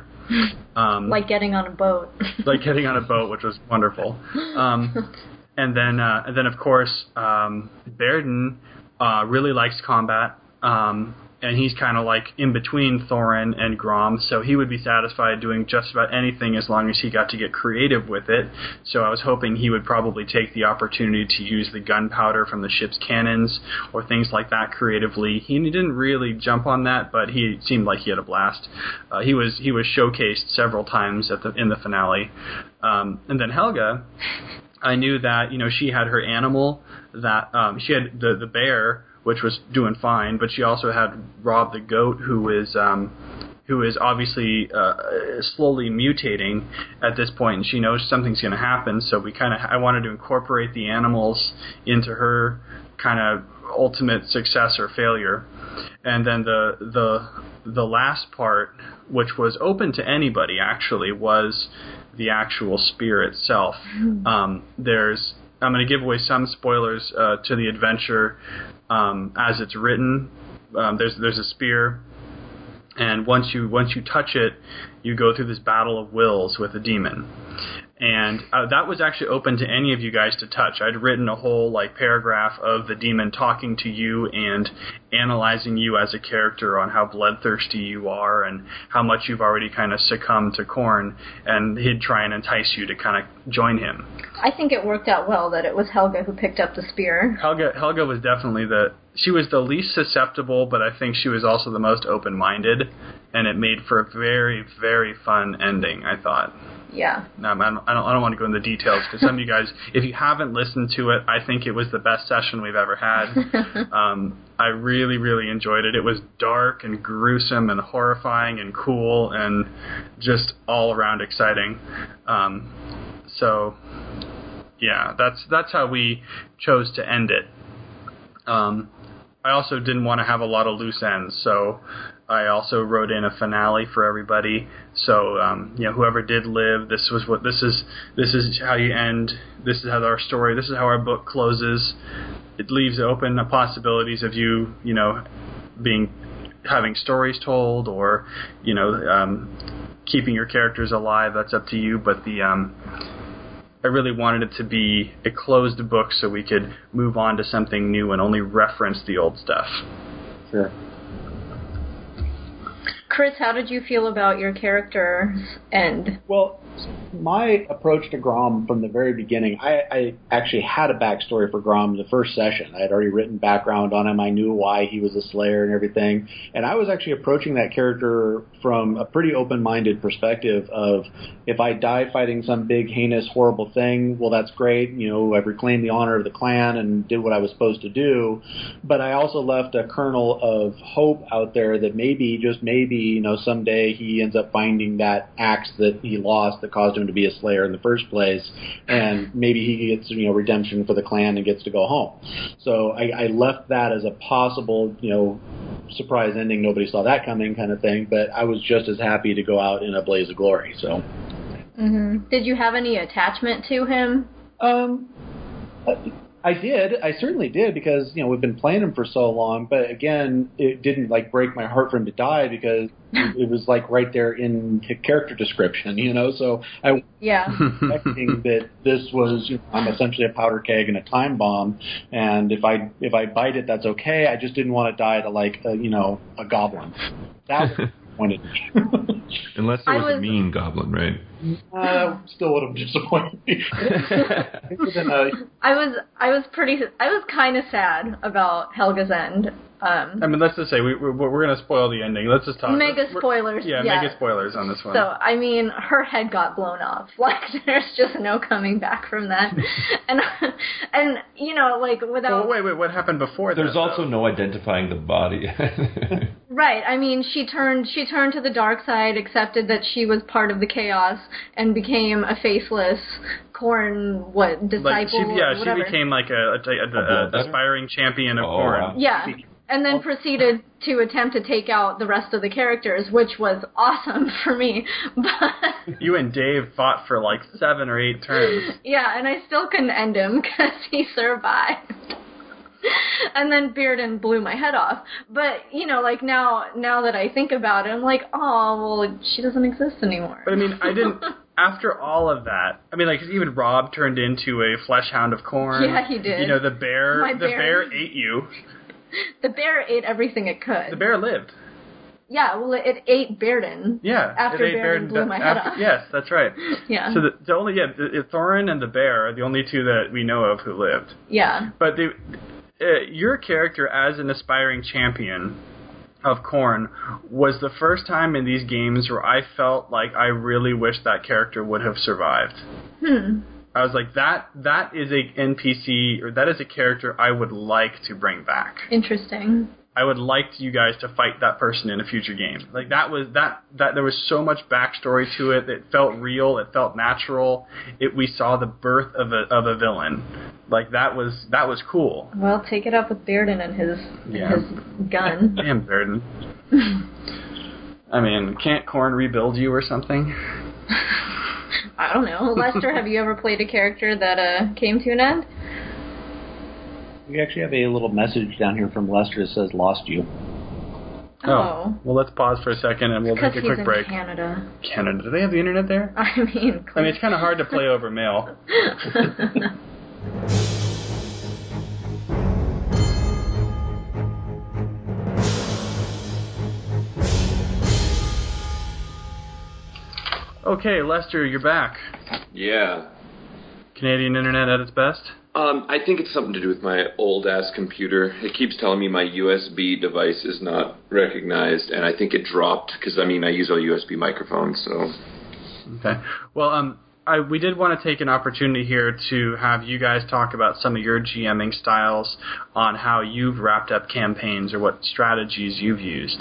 Um, like getting on a boat. like getting on a boat, which was wonderful. Um, and then, uh, and then of course, um, Bairden uh, really likes combat, um, and he's kind of like in between Thorin and Grom, so he would be satisfied doing just about anything as long as he got to get creative with it. So I was hoping he would probably take the opportunity to use the gunpowder from the ship's cannons or things like that creatively. He didn't really jump on that, but he seemed like he had a blast. Uh, he was he was showcased several times at the in the finale. Um, and then Helga, I knew that, you know, she had her animal, that um, she had the the bear, which was doing fine, but she also had Rob the goat, who is um, who is obviously uh, slowly mutating at this point, and she knows something's going to happen. So we kind of I wanted to incorporate the animals into her kind of ultimate success or failure. And then the the the last part, which was open to anybody actually, was the actual spear itself. Um, there's I'm going to give away some spoilers uh, to the adventure. Um, as it's written, um, there's there's a spear, and once you once you touch it, you go through this battle of wills with a demon, and uh, that was actually open to any of you guys to touch. I'd written a whole like paragraph of the demon talking to you and analyzing you as a character on how bloodthirsty you are and how much you've already kind of succumbed to Khorne, and he'd try and entice you to kind of join him. I think it worked out well that it was Helga who picked up the spear. Helga Helga was definitely the she was the least susceptible, but I think she was also the most open-minded, and it made for a very, very fun ending, I thought. Yeah. Um, I, don't, I, don't, I don't want to go into details, because some of you guys, if you haven't listened to it, I think it was the best session we've ever had. um, I really, really enjoyed it. It was dark and gruesome and horrifying and cool and just all around exciting. Um, so, yeah, that's that's how we chose to end it. Um, I also didn't want to have a lot of loose ends, so I also wrote in a finale for everybody. So, um, you know, whoever did live, this was what this is. This is how you end. This is how our story. This is how our book closes. It leaves open the possibilities of you, you know, being having stories told, or you know, um, keeping your characters alive. That's up to you. But the um, I really wanted it to be a closed book so we could move on to something new and only reference the old stuff. Sure. Chris, how did you feel about your character's end? Well, my approach to Grom from the very beginning, I, I actually had a backstory for Grom the first session. I had already written background on him. I knew why he was a Slayer and everything. And I was actually approaching that character from a pretty open-minded perspective of, if I die fighting some big, heinous, horrible thing, well, that's great. You know, I've reclaimed the honor of the clan and did what I was supposed to do. But I also left a kernel of hope out there that maybe, just maybe, you know, someday he ends up finding that axe that he lost that caused him to be a Slayer in the first place, and maybe he gets, you know, redemption for the clan and gets to go home. So I, I left that as a possible, you know, surprise ending. Nobody saw that coming kind of thing, but I was just as happy to go out in a blaze of glory. So, mm-hmm. Did you have any attachment to him? Um. I did. I certainly did, because, you know, we've been playing him for so long. But again, it didn't like break my heart for him to die, because it was like right there in the character description, you know. So I yeah. was expecting that this was, you know, I'm essentially a powder keg and a time bomb, and if I if I bite it, that's okay. I just didn't want to die to like a, you know, a goblin. That was disappointed. Unless it was, was a mean goblin, right? Uh, still would have disappointed me. I was I was pretty I was kind of sad about Helga's end. Um, I mean, let's just say we, we're, we're going to spoil the ending. Let's just talk. Mega spoilers. Yeah, yeah, mega spoilers on this one. So, I mean, her head got blown off. Like, there's just no coming back from that. and, and you know, like, without... Well, wait, wait, what happened before that? There's also though? no identifying the body. Right. I mean, she turned she turned to the dark side, accepted that she was part of the chaos, and became a faceless Khorne, what, disciple like she, yeah, or whatever. she became like a, a, a, a aspiring champion of oh, Khorne. wow. Yeah. And then proceeded to attempt to take out the rest of the characters, which was awesome for me. But you and Dave fought for like seven or eight turns. Yeah, and I still couldn't end him because he survived. And then Bearden blew my head off. But, you know, like, now now that I think about it, I'm like, oh, well, she doesn't exist anymore. But, I mean, I didn't... After all of that, I mean, like, even Rob turned into a flesh hound of Khorne. Yeah, he did. You know, the bear, My the bear. bear ate you. The bear ate everything it could. The bear lived. Yeah, well, it ate Bearden. Yeah. After it ate Bearden blew my head after, off. Yes, that's right. Yeah. So the, the only, yeah, the, Thorin and the bear are the only two that we know of who lived. Yeah. But the, uh, your character as an aspiring champion of Khorne was the first time in these games where I felt like I really wish that character would have survived. Hmm. I was like, that that is a N P C, or that is a character I would like to bring back. Interesting. I would like you guys to fight that person in a future game. Like, that was that that there was so much backstory to it. It felt real. It felt natural. It we saw the birth of a of a villain. Like, that was that was cool. Well, take it up with Bearden and his Yeah. his gun. Damn, Bearden. I mean, can't Khorne rebuild you or something? I don't know. Lester, have you ever played a character that uh, came to an end? We actually have a little message down here from Lester that says, "Lost you." Oh. Well, let's pause for a second and we'll Because take a he's quick in break. Canada. Canada. Do they have the internet there? I mean... I mean, it's kind of hard to play over mail. Okay, Lester, you're back. Yeah. Canadian internet at its best? Um, I think it's something to do with my old-ass computer. It keeps telling me my U S B device is not recognized, and I think it dropped because, I mean, I use a U S B microphone, so... Okay. Well, um, I, we did want to take an opportunity here to have you guys talk about some of your GMing styles on how you've wrapped up campaigns or what strategies you've used.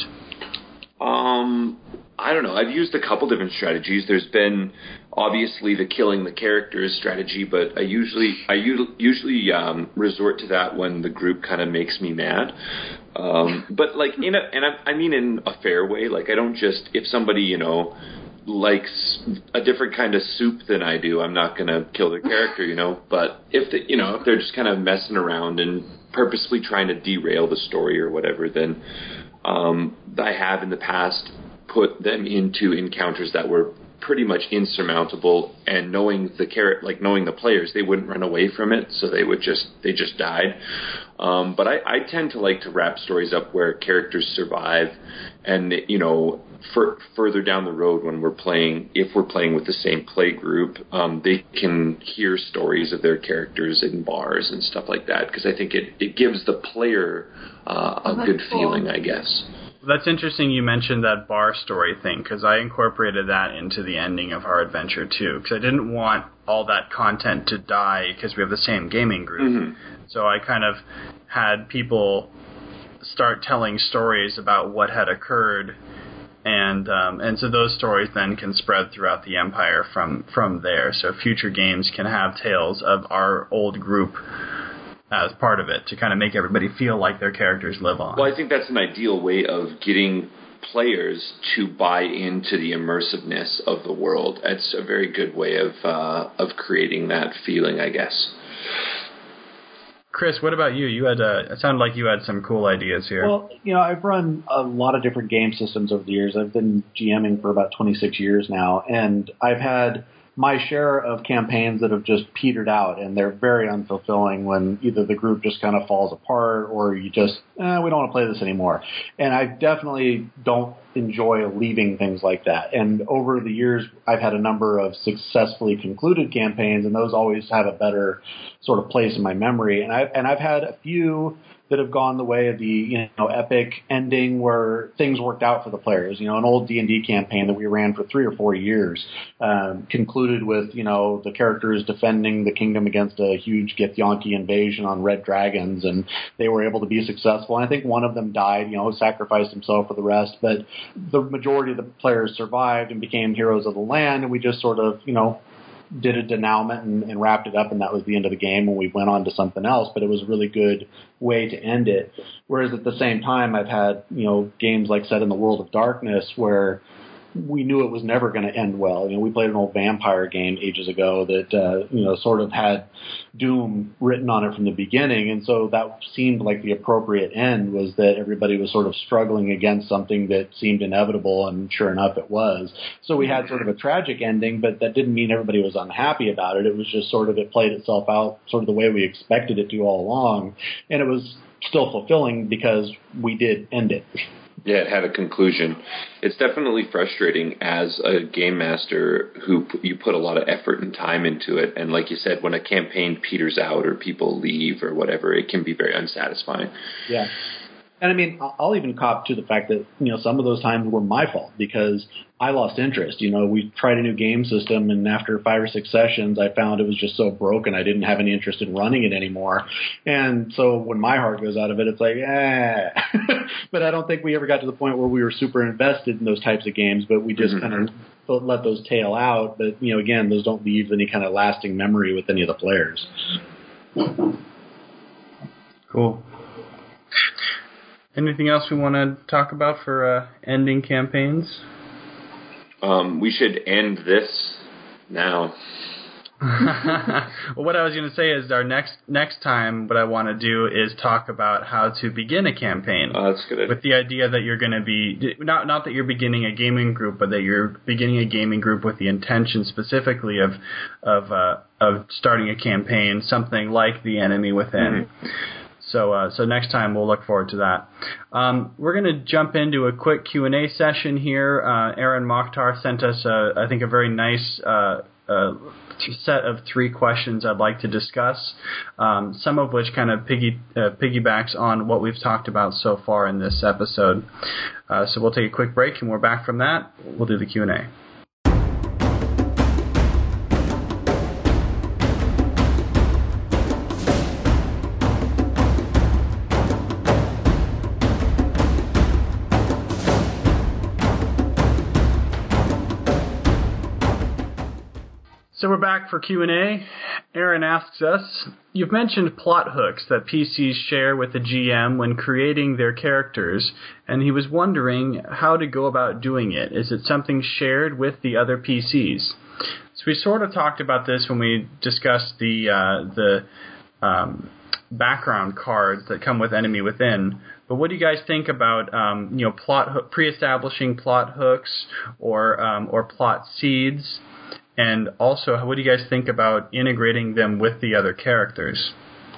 Um, I don't know. I've used a couple different strategies. There's been obviously the killing the characters strategy, but I usually I u- usually um, resort to that when the group kind of makes me mad. Um, but like in a and I, I mean in a fair way. Like I don't just if somebody you know. likes a different kind of soup than I do, I'm not going to kill the character, you know. But if the, you know if they're just kind of messing around and purposefully trying to derail the story or whatever, then um, I have in the past put them into encounters that were pretty much insurmountable, and knowing the char- like knowing the players, they wouldn't run away from it, so they would just they just died. Um, but I, I tend to like to wrap stories up where characters survive, and you know. For, further down the road when we're playing, if we're playing with the same play group, um, they can hear stories of their characters in bars and stuff like that, because I think it, it gives the player uh, a oh, good cool. feeling, I guess. That's interesting you mentioned that bar story thing, because I incorporated that into the ending of our adventure too, because I didn't want all that content to die because we have the same gaming group. Mm-hmm. So I kind of had people start telling stories about what had occurred. And um, and so those stories then can spread throughout the Empire from, from there. So future games can have tales of our old group as part of it to kind of make everybody feel like their characters live on. Well, I think that's an ideal way of getting players to buy into the immersiveness of the world. It's a very good way of uh, of creating that feeling, I guess. Chris, what about you? You had a, it sounded like you had some cool ideas here. Well, you know, I've run a lot of different game systems over the years. I've been GMing for about twenty-six years now, and I've had my share of campaigns that have just petered out, and they're very unfulfilling when either the group just kind of falls apart or you just, eh, we don't want to play this anymore. And I definitely don't enjoy leaving things like that. And over the years, I've had a number of successfully concluded campaigns, and those always have a better sort of place in my memory. And I've, and I've had a few that have gone the way of the, you know, epic ending where things worked out for the players. You know, an old D and D campaign that we ran for three or four years um, concluded with, you know, the characters defending the kingdom against a huge Githyanki invasion on red dragons, and they were able to be successful. And I think one of them died, you know, sacrificed himself for the rest, but the majority of the players survived and became heroes of the land, and we just sort of, you know, did a denouement and, and wrapped it up, and that was the end of the game, and we went on to something else. But it was a really good way to end it. Whereas at the same time, I've had, you know, games like set in the World of Darkness where we knew it was never going to end well. You know, we played an old vampire game ages ago that, uh, you know, sort of had doom written on it from the beginning. And so that seemed like the appropriate end, was that everybody was sort of struggling against something that seemed inevitable, and sure enough it was. So we had sort of a tragic ending, but that didn't mean everybody was unhappy about it. It was just sort of, it played itself out sort of the way we expected it to all along. And it was still fulfilling because we did end it. Yeah, it had a conclusion. It's definitely frustrating as a game master who p- you put a lot of effort and time into it. And like you said, when a campaign peters out or people leave or whatever, it can be very unsatisfying. Yeah. And I mean, I'll even cop to the fact that, you know, some of those times were my fault because I lost interest. You know, we tried a new game system, and after five or six sessions, I found it was just so broken, I didn't have any interest in running it anymore. And so when my heart goes out of it, it's like, eh. But I don't think we ever got to the point where we were super invested in those types of games, but we just mm-hmm. kind of let those tail out. But, you know, again, those don't leave any kind of lasting memory with any of the players. Cool. Anything else we want to talk about for uh, ending campaigns? Um, we should end this now. Well, what I was going to say is our next next time what I want to do is talk about how to begin a campaign. Oh, that's good. With the idea that you're going to be, not not that you're beginning a gaming group, but that you're beginning a gaming group with the intention specifically of of uh, of starting a campaign, something like The Enemy Within. Mm-hmm. So uh, so next time we'll look forward to that. Um, we're going to jump into a quick Q and A session here. Uh, Aaron Mokhtar sent us, a, I think, a very nice uh, uh, set of three questions I'd like to discuss, um, some of which kind of piggy, uh, piggybacks on what we've talked about so far in this episode. Uh, so we'll take a quick break, and we're back from that. We'll do the Q and A. So we're back for Q and A. Aaron asks us, you've mentioned plot hooks that P Cs share with the G M when creating their characters, and he was wondering how to go about doing it. Is it something shared with the other P Cs? So we sort of talked about this when we discussed the uh, the um, background cards that come with Enemy Within. But what do you guys think about um, you know plot ho- pre-establishing plot hooks or um, or plot seeds? And also, what do you guys think about integrating them with the other characters?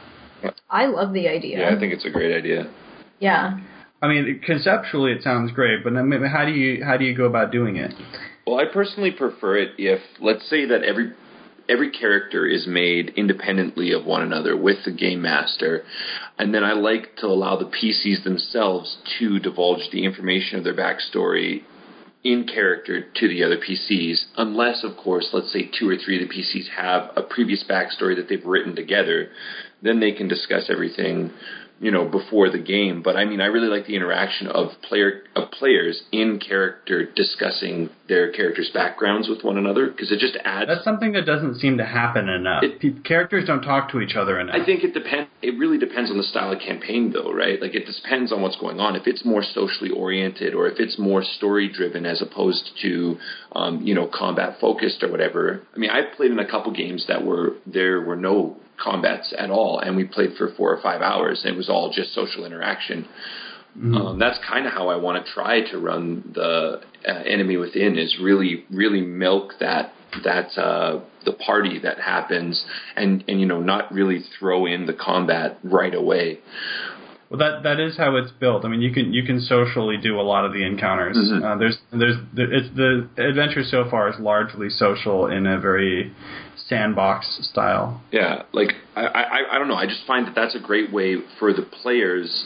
I love the idea. Yeah, I think it's a great idea. Yeah. I mean, conceptually it sounds great, but I mean, how do you how do you go about doing it? Well, I personally prefer it if, let's say that every every character is made independently of one another with the game master, and then I like to allow the P Cs themselves to divulge the information of their backstory in character to the other P Cs, unless, of course, let's say two or three of the P Cs have a previous backstory that they've written together, then they can discuss everything, you know, before the game. But I mean, I really like the interaction of player of players in character discussing their characters' backgrounds with one another, because it just adds. That's something that doesn't seem to happen enough. It, Pe- characters don't talk to each other enough. I think it depends. It really depends on the style of campaign, though, right? Like, it depends on what's going on. If it's more socially oriented, or if it's more story driven as opposed to, um, you know, combat focused or whatever. I mean, I've played in a couple games that were there were no combats at all, and we played for four or five hours, and it was all just social interaction. Mm-hmm. Um, that's kind of how I want to try to run the uh, Enemy Within, is really, really milk that that uh, the party that happens, and, and you know, not really throw in the combat right away. Well, that that is how it's built. I mean, you can you can socially do a lot of the encounters. Mm-hmm. Uh, there's there's there, it's the adventure so far is largely social in a very sandbox style. Yeah, like I, I I don't know. I just find that that's a great way for the players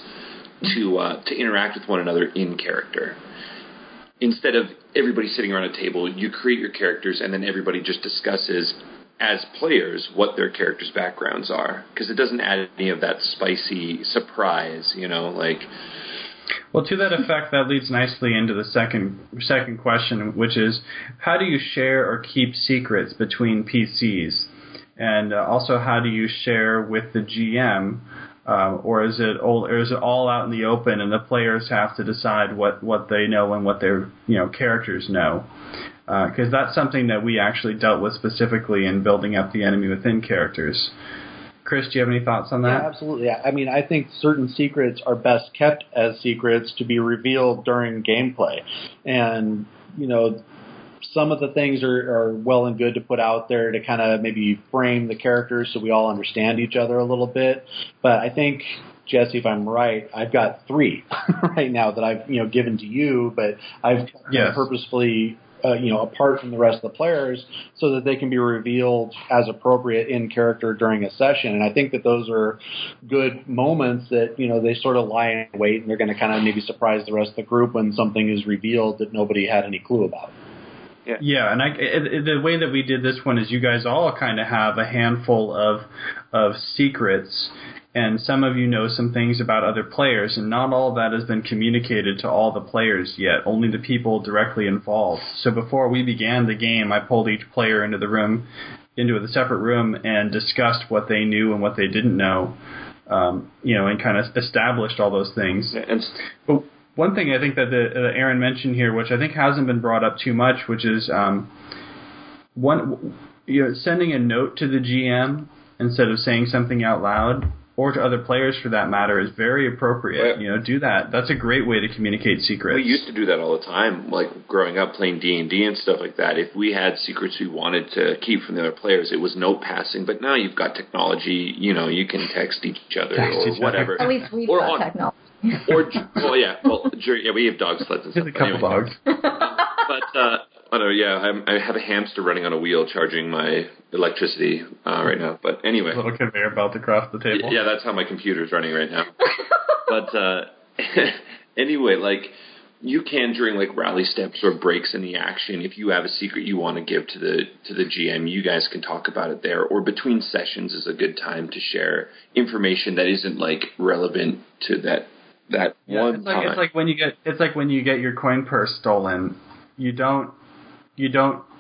to uh, to interact with one another in character. Instead of everybody sitting around a table, you create your characters, and then everybody just discusses as players what their characters' backgrounds are, because it doesn't add any of that spicy surprise, you know, like. Well, to that effect, that leads nicely into the second second question, which is, how do you share or keep secrets between P Cs? And uh, also, how do you share with the G M? Uh, or is it all, or is it all out in the open, and the players have to decide what, what they know and what their you know characters know? Because uh, that's something that we actually dealt with specifically in building up the Enemy Within characters. Chris, do you have any thoughts on that? Yeah, absolutely. I mean, I think certain secrets are best kept as secrets to be revealed during gameplay. And, you know, some of the things are, are well and good to put out there to kind of maybe frame the characters so we all understand each other a little bit. But I think, Jesse, if I'm right, I've got three right now that I've, you know, given to you, but I've yes. purposefully Uh, you know, apart from the rest of the players, so that they can be revealed as appropriate in character during a session. And I think that those are good moments that, you know, they sort of lie in wait, and they're going to kind of maybe surprise the rest of the group when something is revealed that nobody had any clue about. Yeah, yeah, and I, it, the way that we did this one is you guys all kind of have a handful of of secrets, and some of you know some things about other players, and not all of that has been communicated to all the players yet, only the people directly involved. So before we began the game, I pulled each player into the room, into a separate room, and discussed what they knew and what they didn't know, um, you know, and kind of established all those things. Yeah, and but one thing I think that the, uh, Aaron mentioned here, which I think hasn't been brought up too much, which is um, one, you know, sending a note to the G M instead of saying something out loud, or to other players for that matter, is very appropriate. Well, you know, do that. That's a great way to communicate secrets. We used to do that all the time, like growing up playing D and D and stuff like that. If we had secrets we wanted to keep from the other players, it was note passing. But now you've got technology, you know, you can text each other text or each whatever. At least we've or got on, technology. or, well, yeah, well, yeah, we have dog sleds and stuff. There's a couple anyway. dogs. But, uh, I don't know, yeah, I'm, I have a hamster running on a wheel charging my electricity uh, right now. But anyway. A little conveyor belt across the table. Yeah, that's how my computer's running right now. But uh, anyway, like, you can, during, like, rally steps or breaks in the action, if you have a secret you want to give to the to the G M, you guys can talk about it there. Or between sessions is a good time to share information that isn't, like, relevant to that that yeah, one it's like, time. It's like when you get it's like when you get your coin purse stolen. You don't you don't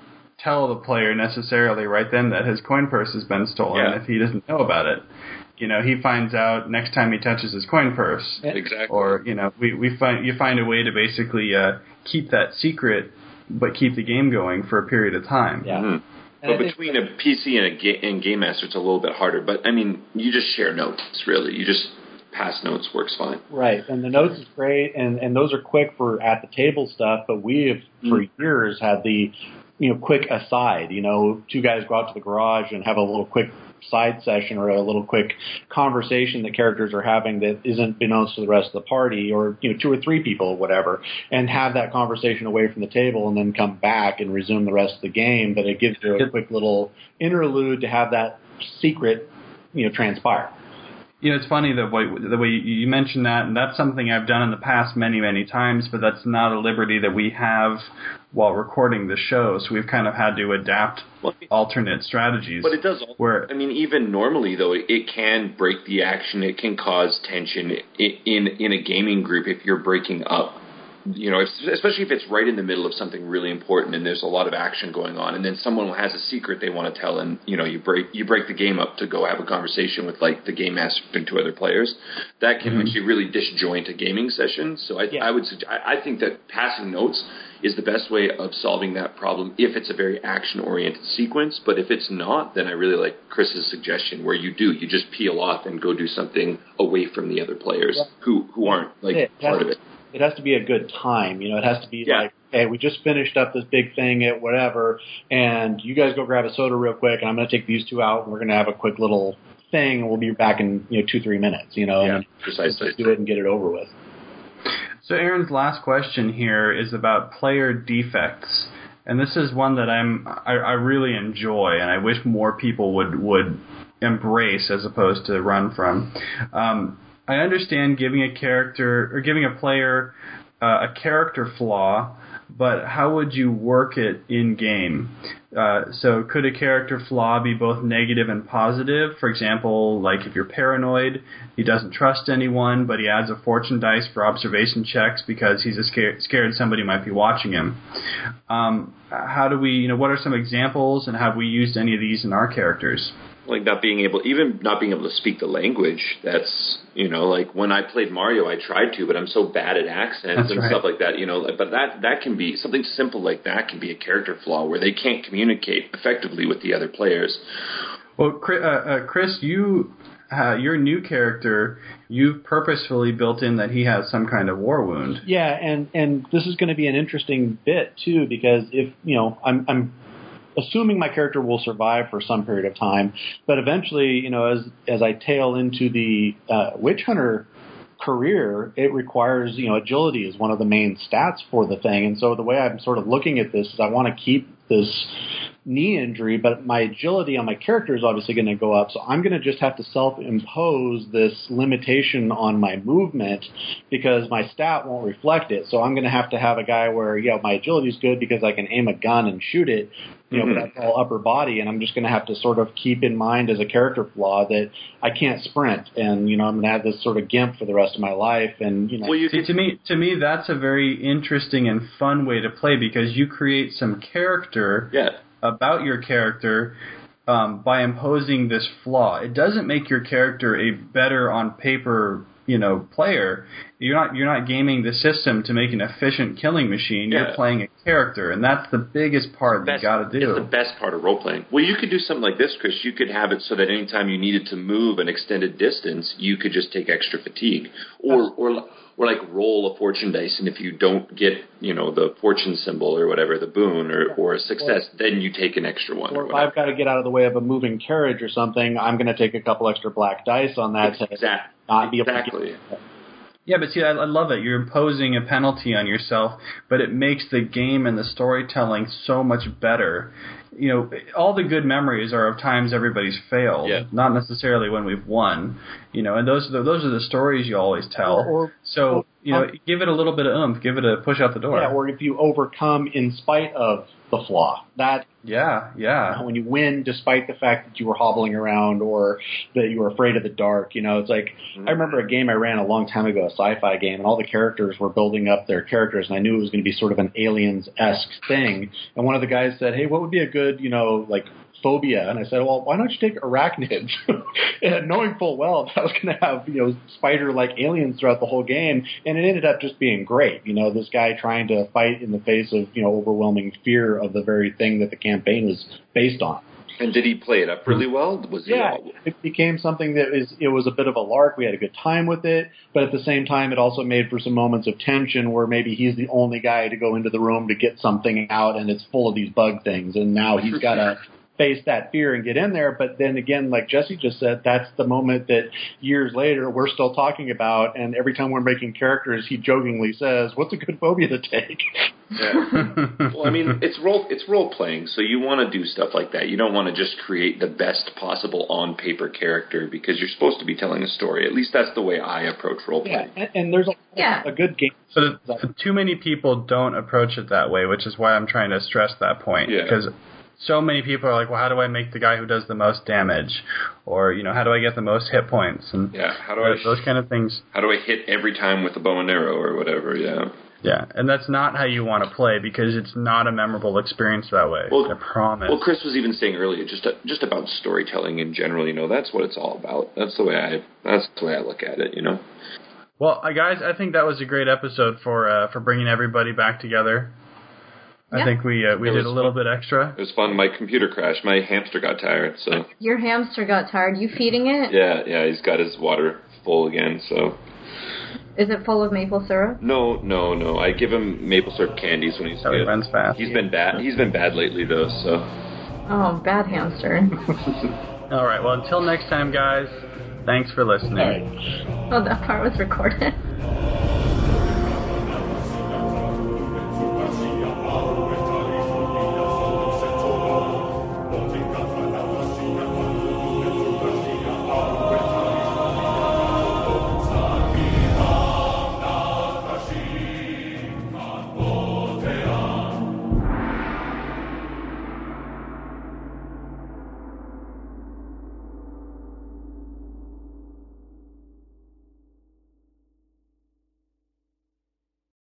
tell the player necessarily right then that his coin purse has been stolen Yeah. if he doesn't know about it. You know, he finds out next time he touches his coin purse. Exactly. Or, you know, we, we find you find a way to basically uh, keep that secret, but keep the game going for a period of time. Yeah. Mm-hmm. But between a P C and a ga- and Game Master, it's a little bit harder. But I mean, you just share notes. Really, you just pass notes works fine. Right, and the notes is great, and and those are quick for at the table stuff. But we have for Mm-hmm. years had the, you know, quick aside. You know, two guys go out to the garage and have a little quick side session or a little quick conversation that characters are having that isn't beknownst to the rest of the party, or, you know, two or three people or whatever, and have that conversation away from the table and then come back and resume the rest of the game. But it gives you a quick little interlude to have that secret, you know, transpire. You know, it's funny the way the way you mentioned that, and that's something I've done in the past many, many times, but that's not a liberty that we have while recording the show, so we've kind of had to adapt Well, alternate strategies. But it does. Also, where, I mean, even normally though, it, it can break the action. It can cause tension in, in in a gaming group if you're breaking up. You know, if, especially if it's right in the middle of something really important and there's a lot of action going on, and then someone has a secret they want to tell, and you know, you break you break the game up to go have a conversation with like the game master and two other players. That can Mm-hmm. actually really disjoint a gaming session. So I, Yeah. I would suggest, I, I think that passing notes is the best way of solving that problem if it's a very action-oriented sequence. But if it's not, then I really like Chris's suggestion where you do you just peel off and go do something away from the other players Yeah. who who aren't like Yeah, part that's- of it. It has to be a good time. You know, it has to be Yeah. like, hey, we just finished up this big thing at whatever, and you guys go grab a soda real quick, and I'm going to take these two out, and we're going to have a quick little thing, and we'll be back in, you know, two, three minutes, you know, Yeah, and precisely. just do it and get it over with. So Aaron's last question here is about player defects, and this is one that I'm I, I really enjoy, and I wish more people would would embrace as opposed to run from. Um, I understand giving a character or giving a player uh, a character flaw, but how would you work it in game? Uh, so could a character flaw be both negative and positive? For example, like if you're paranoid, he doesn't trust anyone, but he adds a fortune dice for observation checks because he's a scared, scared somebody might be watching him. Um, how do we, you know, what are some examples, and have we used any of these in our characters? Like not being able, even not being able to speak the language. That's, you know, like when I played Mario, I tried to, but I'm so bad at accents That's and right. stuff like that, you know. But that that can be something simple like that can be a character flaw where they can't communicate effectively with the other players. Well, Chris, uh, uh, Chris you, uh, your new character, you've purposefully built in that he has some kind of war wound. Yeah, and, and this is going to be an interesting bit, too, because if, you know, I'm, I'm assuming my character will survive for some period of time, but eventually, you know, as as I tail into the uh, witch hunter career, it requires, you know, agility is one of the main stats for the thing. And so the way I'm sort of looking at this is I want to keep this knee injury, but my agility on my character is obviously going to go up. So I'm going to just have to self-impose this limitation on my movement because my stat won't reflect it. So I'm going to have to have a guy where, you know, my agility is good because I can aim a gun and shoot it, you know, Mhm. but that's all upper body. And I'm just going to have to sort of keep in mind as a character flaw that I can't sprint. And, you know, I'm going to have this sort of gimp for the rest of my life. And, you know, Well, you See, could, to me, to me, that's a very interesting and fun way to play because you create some character yeah. about your character um, by imposing this flaw. It doesn't make your character a better on paper, you know, player. You're not you're not gaming the system to make an efficient killing machine. You're Yeah. playing a character, and that's the biggest part you Best- got to It's do. the best part of role playing. Well, you could do something like this, Chris. You could have it so that anytime you needed to move an extended distance, you could just take extra fatigue, or or or like roll a fortune dice, and if you don't get, you know, the fortune symbol or whatever, the boon or or a success, then you take an extra one. or Or if whatever. I've got to get out of the way of a moving carriage or something, I'm going to take a couple extra black dice on that to Exact- not be able to exactly. get Yeah, but see, I, I love it. You're imposing a penalty on yourself, but it makes the game and the storytelling so much better. You know, all the good memories are of times everybody's failed, Yeah. not necessarily when we've won. You know, and those are the, those are the stories you always tell. Or, or, so, you know, um, give it a little bit of oomph, give it a push out the door. Yeah, or if you overcome in spite of the flaw. That Yeah, yeah. You know, when you win despite the fact that you were hobbling around or that you were afraid of the dark, you know, it's like, mm-hmm. I remember a game I ran a long time ago, a sci-fi game, and all the characters were building up their characters, and I knew it was going to be sort of an Aliens-esque thing. And one of the guys said, hey, what would be a good, you know, like, phobia? And I said, well, why don't you take arachnids? And knowing full well that I was going to have, you know, spider-like aliens throughout the whole game, and it ended up just being great. You know, this guy trying to fight in the face of, you know, overwhelming fear of the very thing that the campaign was based on. And did he play it up really well? Was he yeah, all... it became something that is, it was a bit of a lark. We had a good time with it, but at the same time, it also made for some moments of tension where maybe he's the only guy to go into the room to get something out, and it's full of these bug things, and now he's got to face that fear and get in there. But then again, like Jesse just said, that's the moment that years later we're still talking about, and every time we're making characters, he jokingly says, what's a good phobia to take? Yeah. Well, I mean, it's role it's role playing, so you want to do stuff like that. You don't want to just create the best possible on paper character because you're supposed to be telling a story. At least that's the way I approach role playing. Yeah, and, and there's a, yeah. a good game. But too many people don't approach it that way, which is why I'm trying to stress that point. Yeah. Because so many people are like, well, how do I make the guy who does the most damage? Or, you know, how do I get the most hit points? And yeah, how do I, those kind of things. How do I hit every time with the bow and arrow or whatever, yeah. Yeah, and that's not how you want to play because it's not a memorable experience that way. Well, I promise. Well, Chris was even saying earlier, just a, just about storytelling in general. You know, that's what it's all about. That's the way I that's the way I look at it. You know. Well, uh, guys, I think that was a great episode for uh, for bringing everybody back together. I yeah. think we uh, we it did a little fun. bit extra. It was fun. My computer crashed. My hamster got tired. So your hamster got tired. You feeding it? Yeah, yeah. He's got his water full again. So. Is it full of maple syrup? No, no, no. I give him maple syrup candies when he's that good. runs fast. He's been bad. He's been bad lately, though. So. Oh, bad hamster. All right. Well, until next time, guys. Thanks for listening. All right. Oh, that part was recorded.